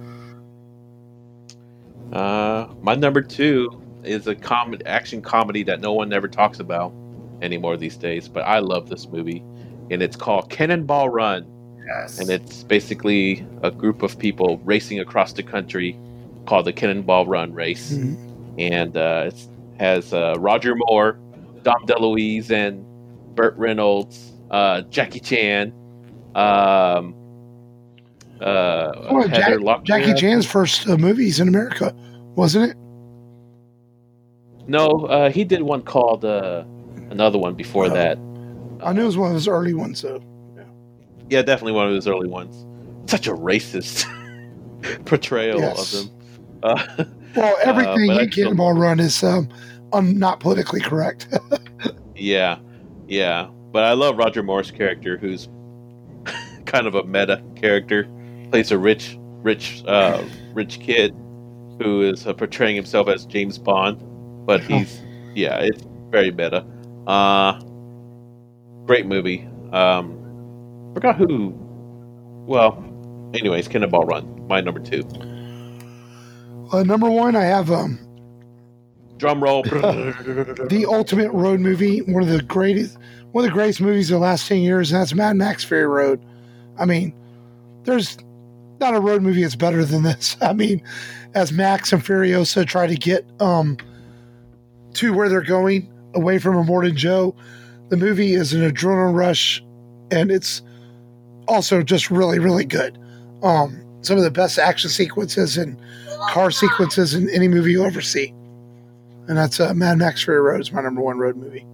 Uh, my number two is a com- action comedy that no one ever talks about anymore these days, but I love this movie, and it's called Cannonball Run, yes, and it's basically a group of people racing across the country called the Cannonball Run race, Mhm. and uh, it has uh, Roger Moore, Dom DeLuise, and Burt Reynolds, uh, Jackie Chan, um, uh, Well, Heather Jack- Locklear. Jackie Chan's first uh, movies in America, wasn't it? No, uh, he did one called uh, another one before Oh. that. I knew it was one of his early ones, so Yeah, definitely one of his early ones. Such a racist portrayal Yes. of them. Uh, well, everything but I in still- Cannonball Run is um, un- not politically correct. yeah, yeah. But I love Roger Moore's character, who's kind of a meta character. Plays a rich, rich, uh, rich kid who is uh, portraying himself as James Bond, but he's yeah, it's very meta. Uh, great movie. Um, forgot who. Well, anyways, Cannonball Run, my number two. uh, number one, I have um, Drum roll. the ultimate road movie, one of the greatest, one of the greatest movies of the last ten years, and that's Mad Max Fury Road. I mean, there's not a road movie that's better than this. I mean, as Max and Furiosa try to get um, to where they're going, away from Immortan Joe. The movie is an adrenaline rush, and it's also just really, really good. Um, some of the best action sequences and car sequences in any movie you'll ever see. And that's uh, Mad Max Fury Road is my number one road movie.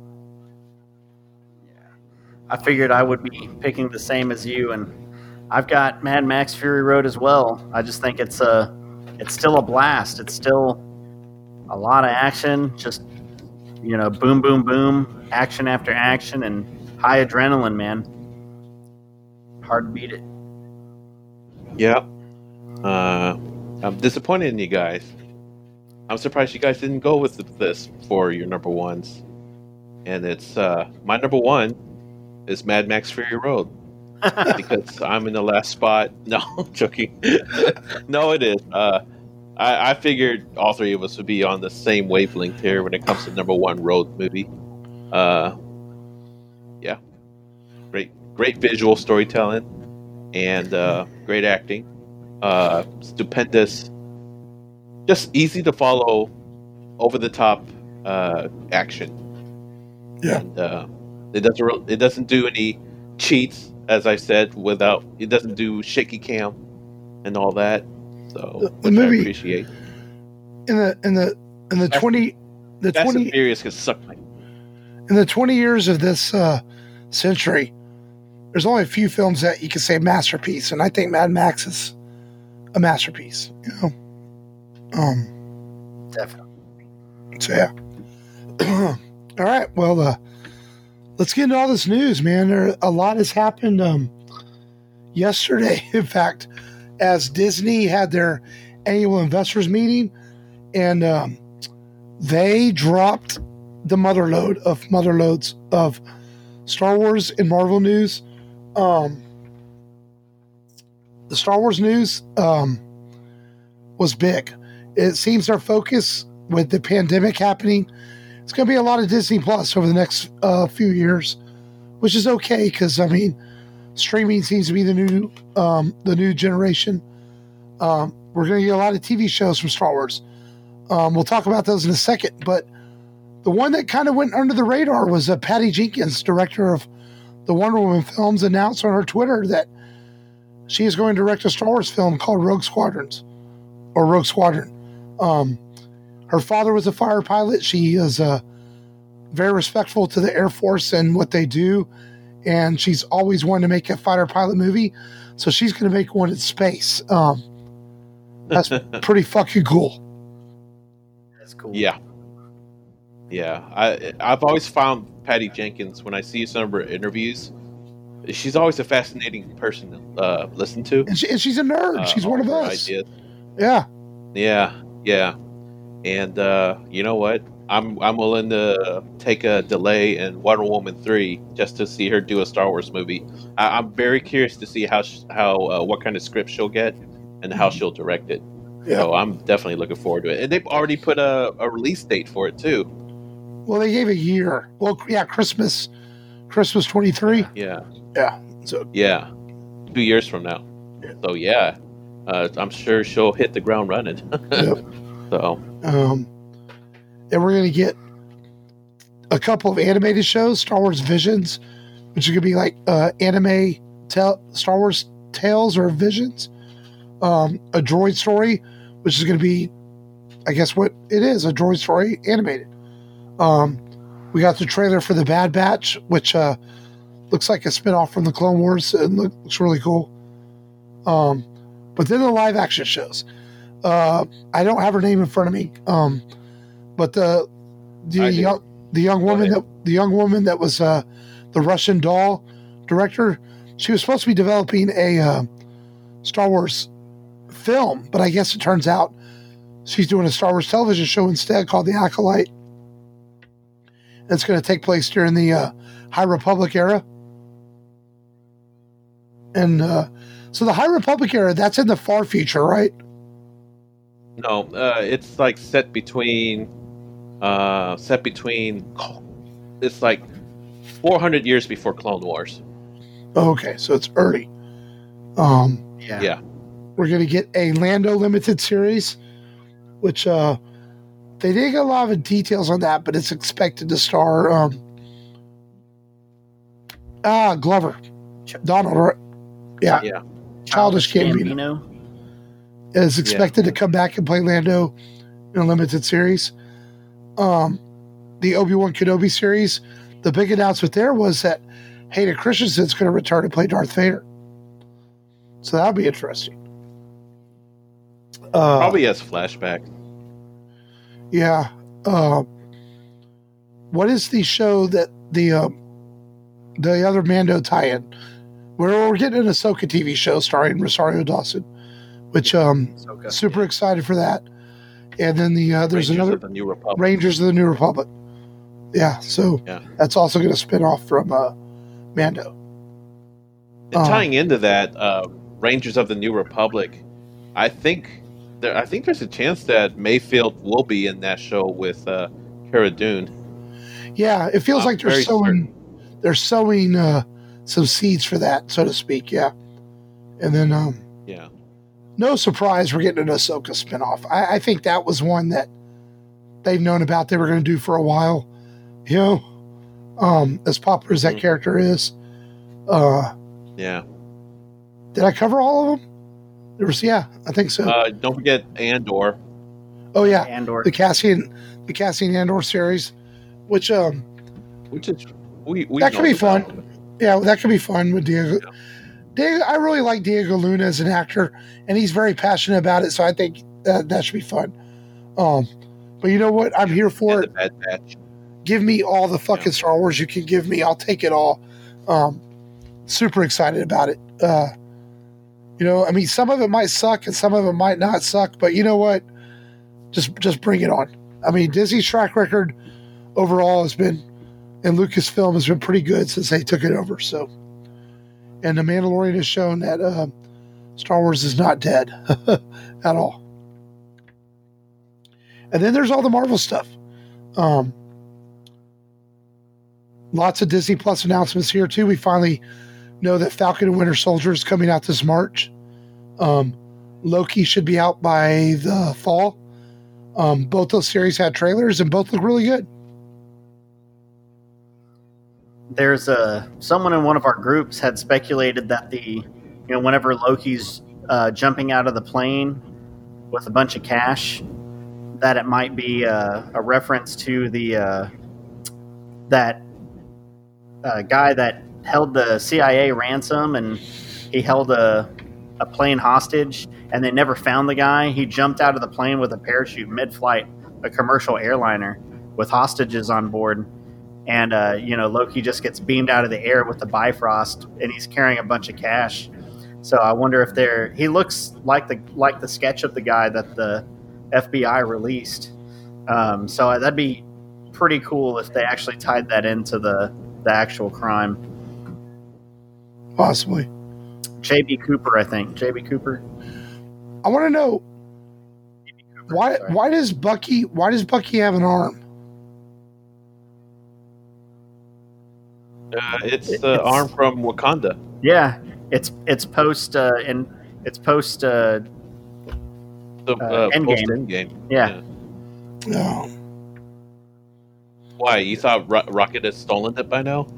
I figured I would be picking the same as you, and I've got Mad Max Fury Road as well. I just think it's a, it's still a blast. It's still a lot of action, just, you know, boom, boom, boom, action after action, and high adrenaline, man. Hard to beat it. Yeah. Uh, I'm disappointed in you guys. I'm surprised you guys didn't go with this for your number ones. And it's, uh, my number one is Mad Max Fury Road. Because I'm in the last spot. No, I'm joking. No, it is. Uh, I, I figured all three of us would be on the same wavelength here when it comes to number one road movie. Uh, yeah. Great, great visual storytelling and uh, great acting. Uh, stupendous, just easy to follow, over the top uh, action. Yeah. And, uh, it doesn't. Re- it doesn't do any cheats, as I said. Without it doesn't do shaky cam and all that. So The- the which movie- I appreciate. In the in the in the Fast- twenty the Fast twenty and Furious can suck my. in the twenty years of this uh, century, there's only a few films that you can say masterpiece, and I think Mad Max is a masterpiece. You know, um, Definitely. so yeah. All right, well, uh, let's get into all this news, man. There a lot has happened. Um, yesterday, in fact, as Disney had their annual investors meeting, and um, they dropped the motherload of motherloads of Star Wars and Marvel news. Um, the Star Wars news um, was big. It seems their focus with the pandemic happening, it's going to be a lot of Disney Plus over the next uh, few years, which is okay because I mean, streaming seems to be the new um, the new generation. Um, we're going to get a lot of T V shows from Star Wars. Um, we'll talk about those in a second, but the one that kind of went under the radar was uh, Patty Jenkins, director of the Wonder Woman films, announced on her Twitter that she is going to direct a Star Wars film called Rogue Squadrons, or Rogue Squadron. Um, her father was a fighter pilot. She is uh, very respectful to the Air Force and what they do, and she's always wanted to make a fighter pilot movie, so she's going to make one in space. Um, that's pretty fucking cool. That's cool. Yeah. Yeah, I I've always found Patty Jenkins when I see some of her interviews. She's always a fascinating person to uh, listen to. And, she, and she's a nerd. Uh, she's all one of her us. Ideas. Yeah. Yeah, yeah, and uh, you know what? I'm I'm willing to take a delay in Wonder Woman three just to see her do a Star Wars movie. I, I'm very curious to see how sh- how uh, what kind of script she'll get and how she'll direct it. Yeah. So I'm definitely looking forward to it. And they've already put a, a release date for it too. Well, they gave a year. Well, yeah, Christmas, Christmas twenty-three. Yeah, Yeah. So yeah, two years from now. Yeah. So yeah, uh, I'm sure she'll hit the ground running. Yep. So Um, and we're going to get a couple of animated shows, Star Wars Visions, which is going to be like uh, anime tel- Star Wars Tales or Visions. Um, a droid story, which is going to be, I guess what it is, a droid story animated. Um, we got the trailer for The Bad Batch, which uh, looks like a spinoff from the Clone Wars. It look, looks really cool. Um, but then the live action shows. Uh, I don't have her name in front of me, um, but the the I do. young the young woman ahead. that the young woman that was uh, the Russian doll director, she was supposed to be developing a uh, Star Wars film, but I guess it turns out she's doing a Star Wars television show instead called The Acolyte. It's going to take place during the uh, High Republic era, and uh, so the High Republic era, that's in the far future, right? no, uh, it's like set between, uh, set between. It's like four hundred years before Clone Wars. Oh, okay, so it's early. Um, Yeah. Yeah. we're going to get a Lando limited series, which uh, They didn't get a lot of details on that, but it's expected to star um, ah Glover, Donald. Right? Yeah, Yeah. Childish Gambino Gambino. is expected to come back and play Lando in a limited series. Um, the Obi-Wan Kenobi series, the big announcement there was that Hayden Christensen's going to return to play Darth Vader. So that'll be interesting. Uh, Probably has flashback. Yeah. Uh, what is the show that the uh, the other Mando tie-in? We're, we're getting an Ahsoka T V show starring Rosario Dawson, which um Ahsoka. super excited for that. And then the uh, there's Rangers another of the New Republic. Rangers of the New Republic. Yeah, so Yeah. that's also going to spin off from uh, Mando. And Uh, tying into that, uh, Rangers of the New Republic, I think there, I think there's a chance that Mayfield will be in that show with uh, Cara Dune. Yeah, it feels I'm like they're very sowing they're sowing uh, some seeds for that, so to speak. Yeah, and then um, Yeah, no surprise, we're getting an Ahsoka spinoff. I, I think that was one that they've known about. They were going to do for a while. You know, um, as popular as that Mhm. character is. Uh, yeah. did I cover all of them? There was, yeah, I think so. Uh, don't forget Andor. oh yeah, Andor. the Cassian, the Cassian Andor series, which um, Which is we, we That could know be fun. about. yeah, that could be fun with Diego. Yeah. Diego, I really like Diego Luna as an actor, and he's very passionate about it. So I think that, that should be fun. Um, but you know what? I'm here for And it. the Bad Batch. Give me all the fucking Yeah. Star Wars you can give me. I'll take it all. Um, super excited about it. Uh, you know, I mean, some of it might suck and some of it might not suck, but you know what? Just just bring it on. I mean, Disney's track record overall has been, and Lucasfilm has been pretty good since they took it over. So, and The Mandalorian has shown that uh, Star Wars is not dead at all. And then there's all the Marvel stuff. Um, Lots of Disney Plus announcements here too. We finally know that Falcon and Winter Soldier is coming out this March. Um, Loki should be out by the fall. Um, both those series had trailers and both look really good. There's a someone in one of our groups had speculated that the, you know, whenever Loki's uh, jumping out of the plane with a bunch of cash, that it might be uh, a reference to the uh, that uh, guy that held the C I A ransom, and he held a a plane hostage, and they never found the guy. He jumped out of the plane with a parachute mid-flight, a commercial airliner with hostages on board. And, uh, you know, Loki just gets beamed out of the air with the Bifrost, and he's carrying a bunch of cash. So I wonder if they're... He looks like the like the sketch of the guy that the F B I released. Um, so that'd be pretty cool if they actually tied that into the, the actual crime. Possibly. J B. Cooper, I think. J B. Cooper? I want to know Cooper, why sorry. why does Bucky why does Bucky have an arm? Uh, it's It- the it's- arm from Wakanda. Yeah, it's it's post uh, and it's post uh, The Uh, uh, Endgame. post Endgame. Yeah. No. Why? You thought Ro- Rocket had stolen it by now?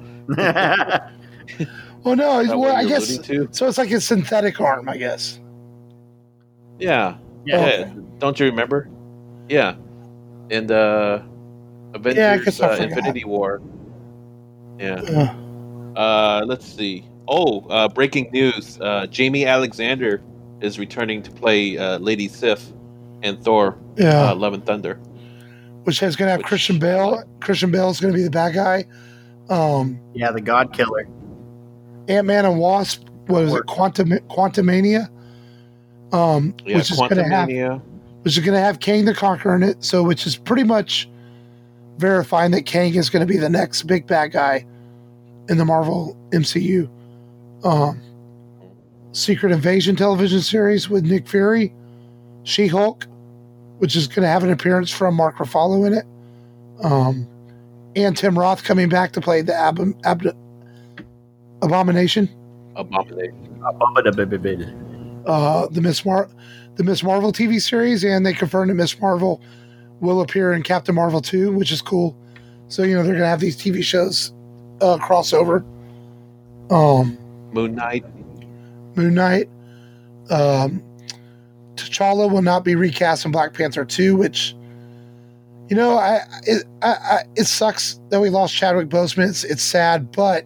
Well, no. Is that Well, what I you're guess alluding to? so. It's like a synthetic arm, I guess. Yeah. Yeah. Yeah. Don't you remember? Yeah. In the Avengers Yeah, I guess I uh, forgot. Infinity War. Yeah. Uh, Uh, let's see. Oh, uh, breaking news. Uh, Jamie Alexander is returning to play uh, Lady Sif in Thor yeah. uh, Love and Thunder. Which is going to have which Christian I Bale. like. Christian Bale is going to be the bad guy. Um, yeah, the God Killer. Ant-Man and Wasp. What is it? Quantum Quantumania. Um, Yeah, which is going to have Quantumania. which is going to have Kang the Conqueror in it. So, which is pretty much verifying that Kang is going to be the next big bad guy in the Marvel M C U. Um, Secret Invasion television series with Nick Fury, She-Hulk, which is going to have an appearance from Mark Ruffalo in it, um, and Tim Roth coming back to play the Ab- Ab- Abomination. Abomination. Uh, the Miss Mar- the Miss Marvel T V series, and they confirmed that Miss Marvel will appear in Captain Marvel two, which is cool. So, you know, they're going to have these T V shows uh, crossover. Um, Moon Knight. Moon Knight. Um, T'Challa will not be recast in Black Panther two, which, you know, I it, I, I, it sucks that we lost Chadwick Boseman. It's, it's sad, but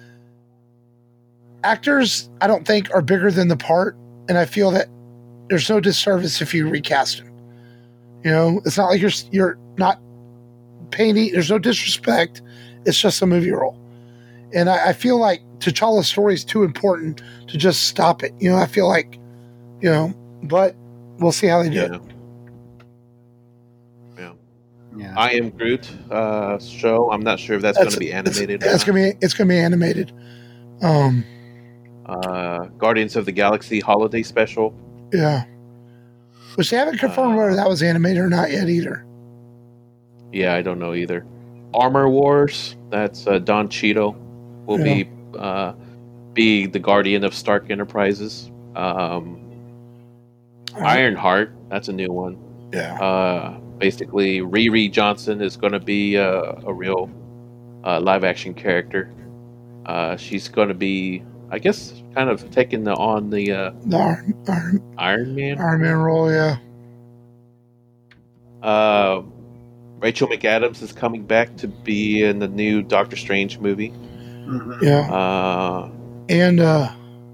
actors, I don't think, are bigger than the part, and I feel that there's no disservice if you recast him. You know, it's not like you're you're not painting. There's no disrespect. It's just a movie role, and I, I feel like T'Challa's story is too important to just stop it. You know, I feel like, you know, but we'll see how they do Yeah. it. Yeah. Yeah. I Am Groot uh, show. I'm not sure if that's, going to be animated. It's, it's or gonna be it's gonna be animated. Um, not. Uh, Guardians of the Galaxy holiday special. yeah, which they haven't confirmed Uh, whether that was animated or not yet either. Yeah, I don't know either. Armor Wars. That's uh, Don Cheadle will Yeah. be uh, be the Guardian of Stark Enterprises. Um, Ironheart. That's a new one. Yeah, Uh, basically, Riri Johnson is going to be uh, a real uh, live action character. Uh, she's going to be, I guess, kind of taking the, on the uh, the Iron, Iron, Iron Man. Iron Man role. Yeah, Uh, Rachel McAdams is coming back to be in the new Doctor Strange movie. Mhm. yeah, Uh, and uh,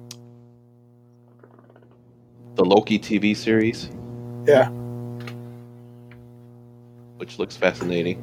the Loki T V series, yeah, which looks fascinating.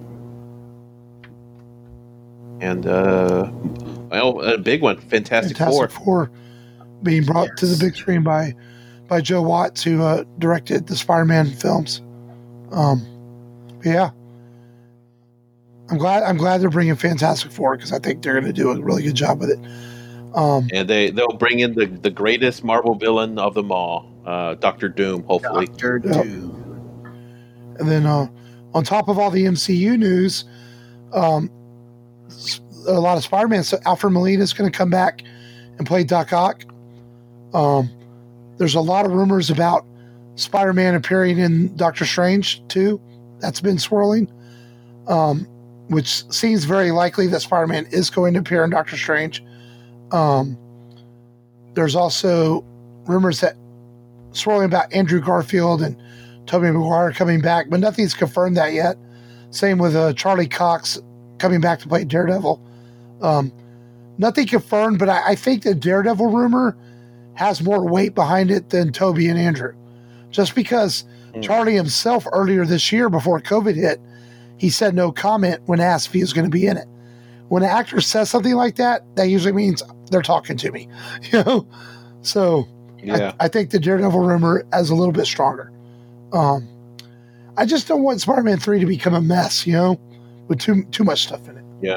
And uh, well, a big one, Fantastic, Fantastic Four. Four being brought to the Yes. big screen by by Joe Watts, who uh, directed the Spider-Man films. Um, but yeah, I'm glad I'm glad they're bringing Fantastic Four because I think they're going to do a really good job with it. Um, And they they'll bring in the, the greatest Marvel villain of them all, uh, Doctor Doom. Hopefully, Doctor Yep. Doom. and then uh, on top of all the M C U news, um, s- a lot of Spider-Man. So Alfred Molina is going to come back and play Doc Ock. Um, there's a lot of rumors about Spider-Man appearing in Doctor Strange too. That's been swirling, um, which seems very likely that Spider-Man is going to appear in Doctor Strange. Um, there's also rumors that swirling about Andrew Garfield and Tobey Maguire coming back, but nothing's confirmed that yet. Same with uh, Charlie Cox coming back to play Daredevil. Um, nothing confirmed, but I, I think the Daredevil rumor has more weight behind it than Toby and Andrew. Just because Mm. Charlie himself earlier this year, before COVID hit, he said no comment when asked if he was going to be in it. When an actor says something like that, that usually means they're talking to me, you know? So yeah, I, I think the Daredevil rumor is a little bit stronger. Um, I just don't want Spider-Man three to become a mess, you know, with too too much stuff in it. yeah,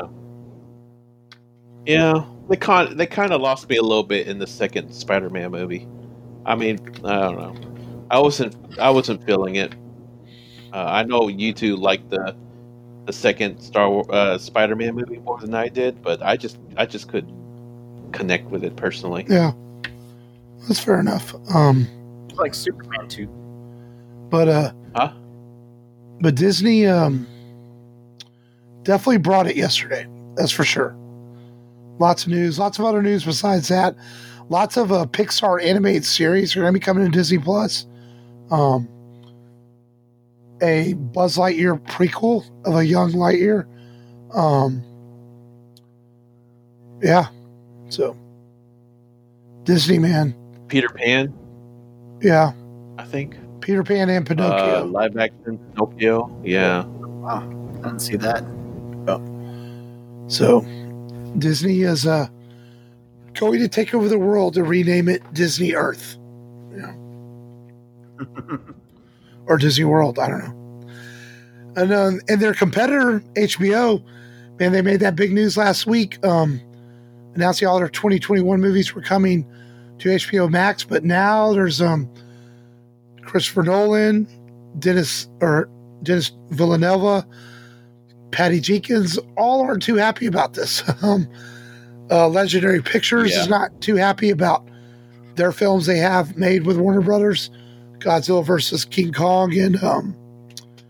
yeah. They kind they kind of lost me a little bit in the second Spider-Man movie. I mean, I don't know. I wasn't I wasn't feeling it. Uh, I know you two liked the the second Star Wars, uh, Spider-Man movie more than I did, but I just I just couldn't connect with it personally. Yeah, that's fair enough. Um, It's like Superman two. but uh, Huh? but Disney um, definitely brought it yesterday. That's for sure. Lots of news, lots of other news besides that. Lots of uh, Pixar animated series are going to be coming to Disney Plus. Um, a Buzz Lightyear prequel of a young Lightyear. Um, yeah. So Disney, man. Peter Pan, Yeah. I think. Peter Pan and Uh, Pinocchio. live action Pinocchio. Yeah. Wow, I didn't see that. So Disney is uh, going to take over the world to rename it Disney Earth. Yeah. Or Disney World. I don't know. And um, and their competitor, H B O, man, they made that big news last week, um, announcing all their twenty twenty-one movies were coming to H B O Max. But now there's um, Christopher Nolan, Dennis or Dennis Villanova, Patty Jenkins, all aren't too happy about this. um, uh, Legendary Pictures Yeah. is not too happy about their films they have made with Warner Brothers, Godzilla versus King Kong and um,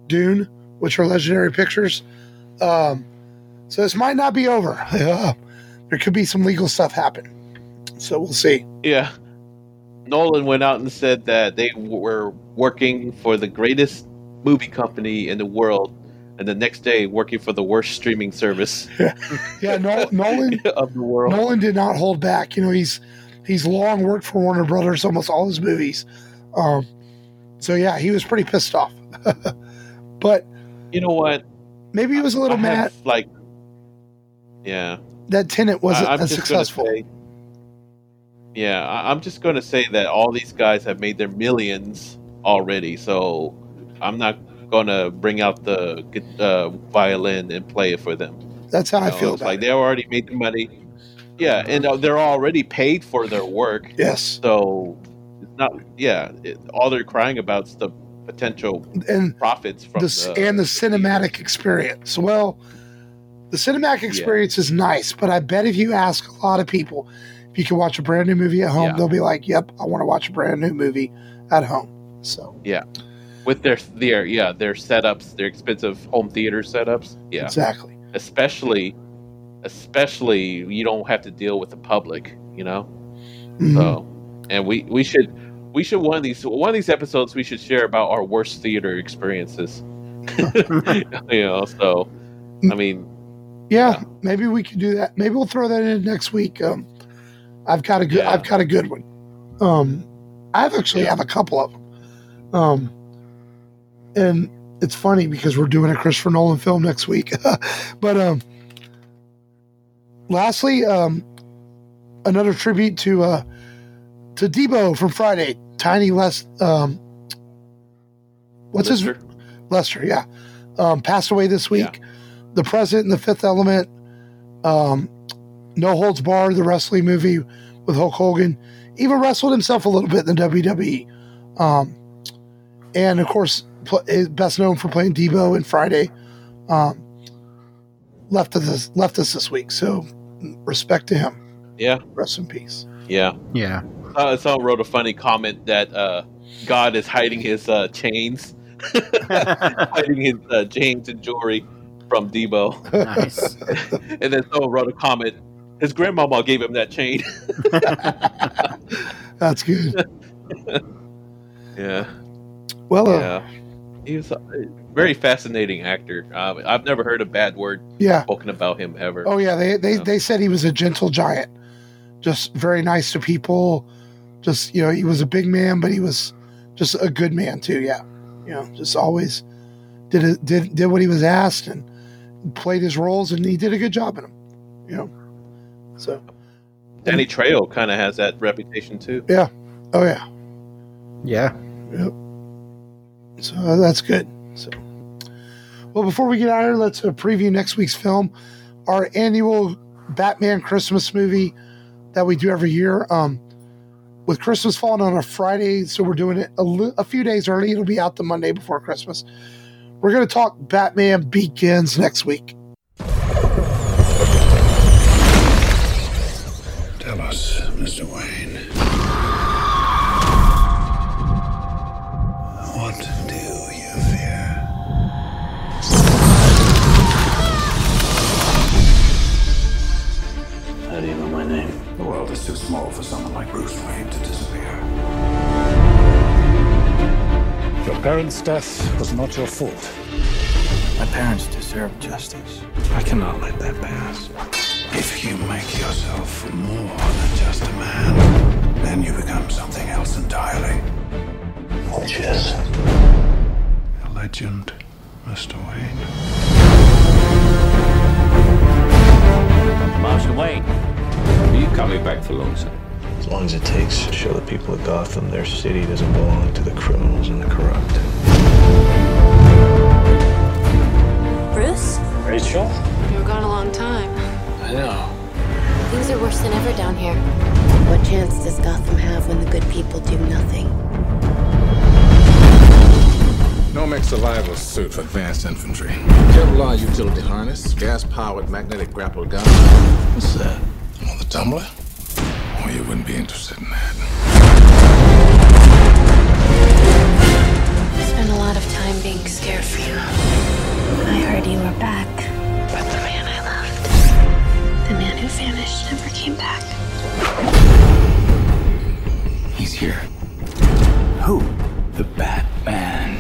Dune, which are Legendary Pictures. Um, so this might not be over. Uh, there could be some legal stuff happen. So we'll see. Yeah. Nolan went out and said that they were working for the greatest movie company in the world, and the next day working for the worst streaming service. Yeah, yeah Nol- Nolan of the world. Nolan did not hold back. You know, he's he's long worked for Warner Brothers, almost all his movies. Um, so yeah, he was pretty pissed off. But you know what? Maybe he was a little I mad. have, like, yeah, that Tenet wasn't I, I'm as just gonna successful. Say, yeah, I, I'm just going to say that all these guys have made their millions already, so I'm not going to bring out the uh, violin and play it for them. That's how you I know, feel it's about like it. they already made the money. Yeah, and uh, they're already paid for their work. Yes. So it's not. Yeah, it, all they're crying about is the potential and profits from the, the, and the cinematic experience. Well, the cinematic experience yeah. is nice, but I bet if you ask a lot of people, if you can watch a brand new movie at home, yeah. they'll be like, "Yep, I want to watch a brand new movie at home." So yeah, with their their yeah their setups, their expensive home theater setups. Yeah, exactly. Especially, especially you don't have to deal with the public, you know. Mm-hmm. So, and we we should. We should one of these one of these episodes we should share about our worst theater experiences. You know, so I mean, yeah, yeah, maybe we could do that. Maybe we'll throw that in next week. Um, I've got a good, yeah. I've got a good one. Um, I've actually have a couple of them. Um, and it's funny because we're doing a Christopher Nolan film next week. But um, lastly, um, another tribute to uh, to Debo from Friday. Tiny Les, um, what's Lester. his Lester? Yeah, um, passed away this week. Yeah. The President and the Fifth Element, um, No Holds Barred, the wrestling movie with Hulk Hogan, even wrestled himself a little bit in the W W E, um, and of course, pl- best known for playing Debo in Friday. Um, left us left us this week, so respect to him. Yeah, rest in peace. Yeah, yeah. Uh, someone wrote a funny comment that uh, God is hiding his uh, chains, hiding his uh, chains and jewelry from Debo. Nice. And then someone wrote a comment, his grandmama gave him that chain. That's good. Yeah. Well, uh, yeah. He was a very fascinating actor. Um, I've never heard a bad word yeah. spoken about him ever. Oh, yeah. They, they, you know? they said he was a gentle giant. Just very nice to people. Just, you know, he was a big man, but he was just a good man too. Yeah. You know, just always did it, did, did what he was asked and played his roles, and he did a good job in them, you know? So Danny Trejo kind of has that reputation too. Yeah. Oh yeah. Yeah. Yep. So uh, that's good. So, well, before we get out of here, let's uh, preview next week's film, our annual Batman Christmas movie that we do every year. Um, with Christmas falling on a Friday, so we're doing it a, li- a few days early. It'll be out the Monday before Christmas. We're going to talk Batman Begins next week. Tell us, Mister Wayne. What do you fear? How do you know my name? The world is too small for someone like Bruce Wayne to disappear. Your parents' death was not your fault. My parents deserve justice. I cannot let that pass. If you make yourself more than just a man, then you become something else entirely. Which is? A legend, Mister Wayne. Master Wayne. Are you coming back for long, sir? As long as it takes to show the people of Gotham their city doesn't belong to the criminals and the corrupt. Bruce? Rachel? You were gone a long time. I know. Things are worse than ever down here. What chance does Gotham have when the good people do nothing? Nomex survival suit for advanced infantry. Kevlar utility harness, gas-powered magnetic grapple gun. What's that? On the tumbler? Oh, you wouldn't be interested in that. It's been spent a lot of time being scared for you. I heard you were back, but the man I loved, the man who vanished, never came back. He's here. Who? The Batman.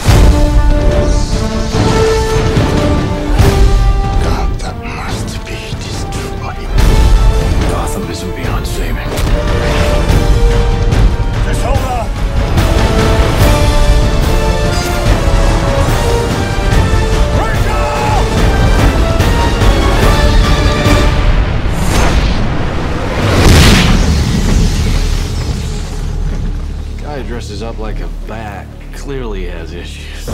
Gotham must be destroyed. Gotham isn't beyond saving. Just hold up! Guy dresses up like a bat clearly has issues.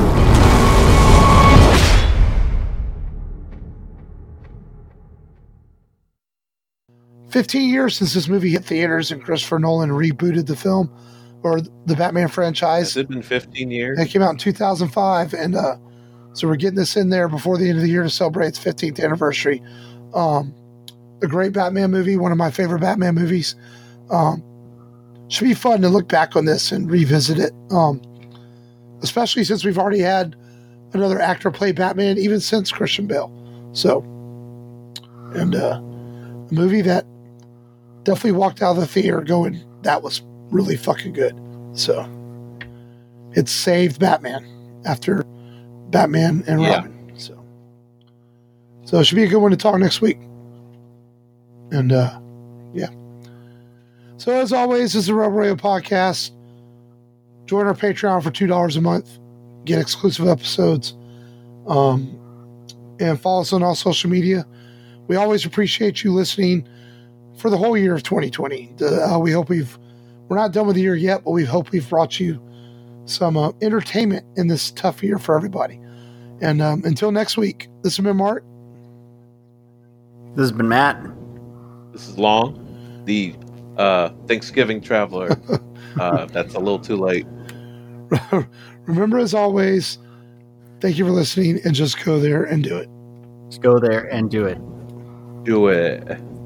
Fifteen years since this movie hit theaters and Christopher Nolan rebooted the film, or the Batman franchise. Has it been fifteen years? It came out in two thousand five, and uh, so we're getting this in there before the end of the year to celebrate its fifteenth anniversary. Um, a great Batman movie, one of my favorite Batman movies. Um, should be fun to look back on this and revisit it, um, especially since we've already had another actor play Batman, even since Christian Bale. So, and uh, a movie that definitely walked out of the theater going, that was really fucking good. So, it saved Batman after Batman and Yeah. Robin. So, so it should be a good one to talk next week. And uh, yeah. So as always, this is the Rebel Radio Podcast. Join our Patreon for two dollars a month. Get exclusive episodes. Um, and follow us on all social media. We always appreciate you listening for the whole year of twenty twenty. The, uh, we hope we've, we're not done with the year yet, but we hope we've brought you some uh, entertainment in this tough year for everybody. And um, until next week, this has been Mark. This has been Matt. This is Long, the uh, Thanksgiving traveler. uh, that's a little too late. Remember, as always, thank you for listening, and just go there and do it. Just go there and do it. Do it.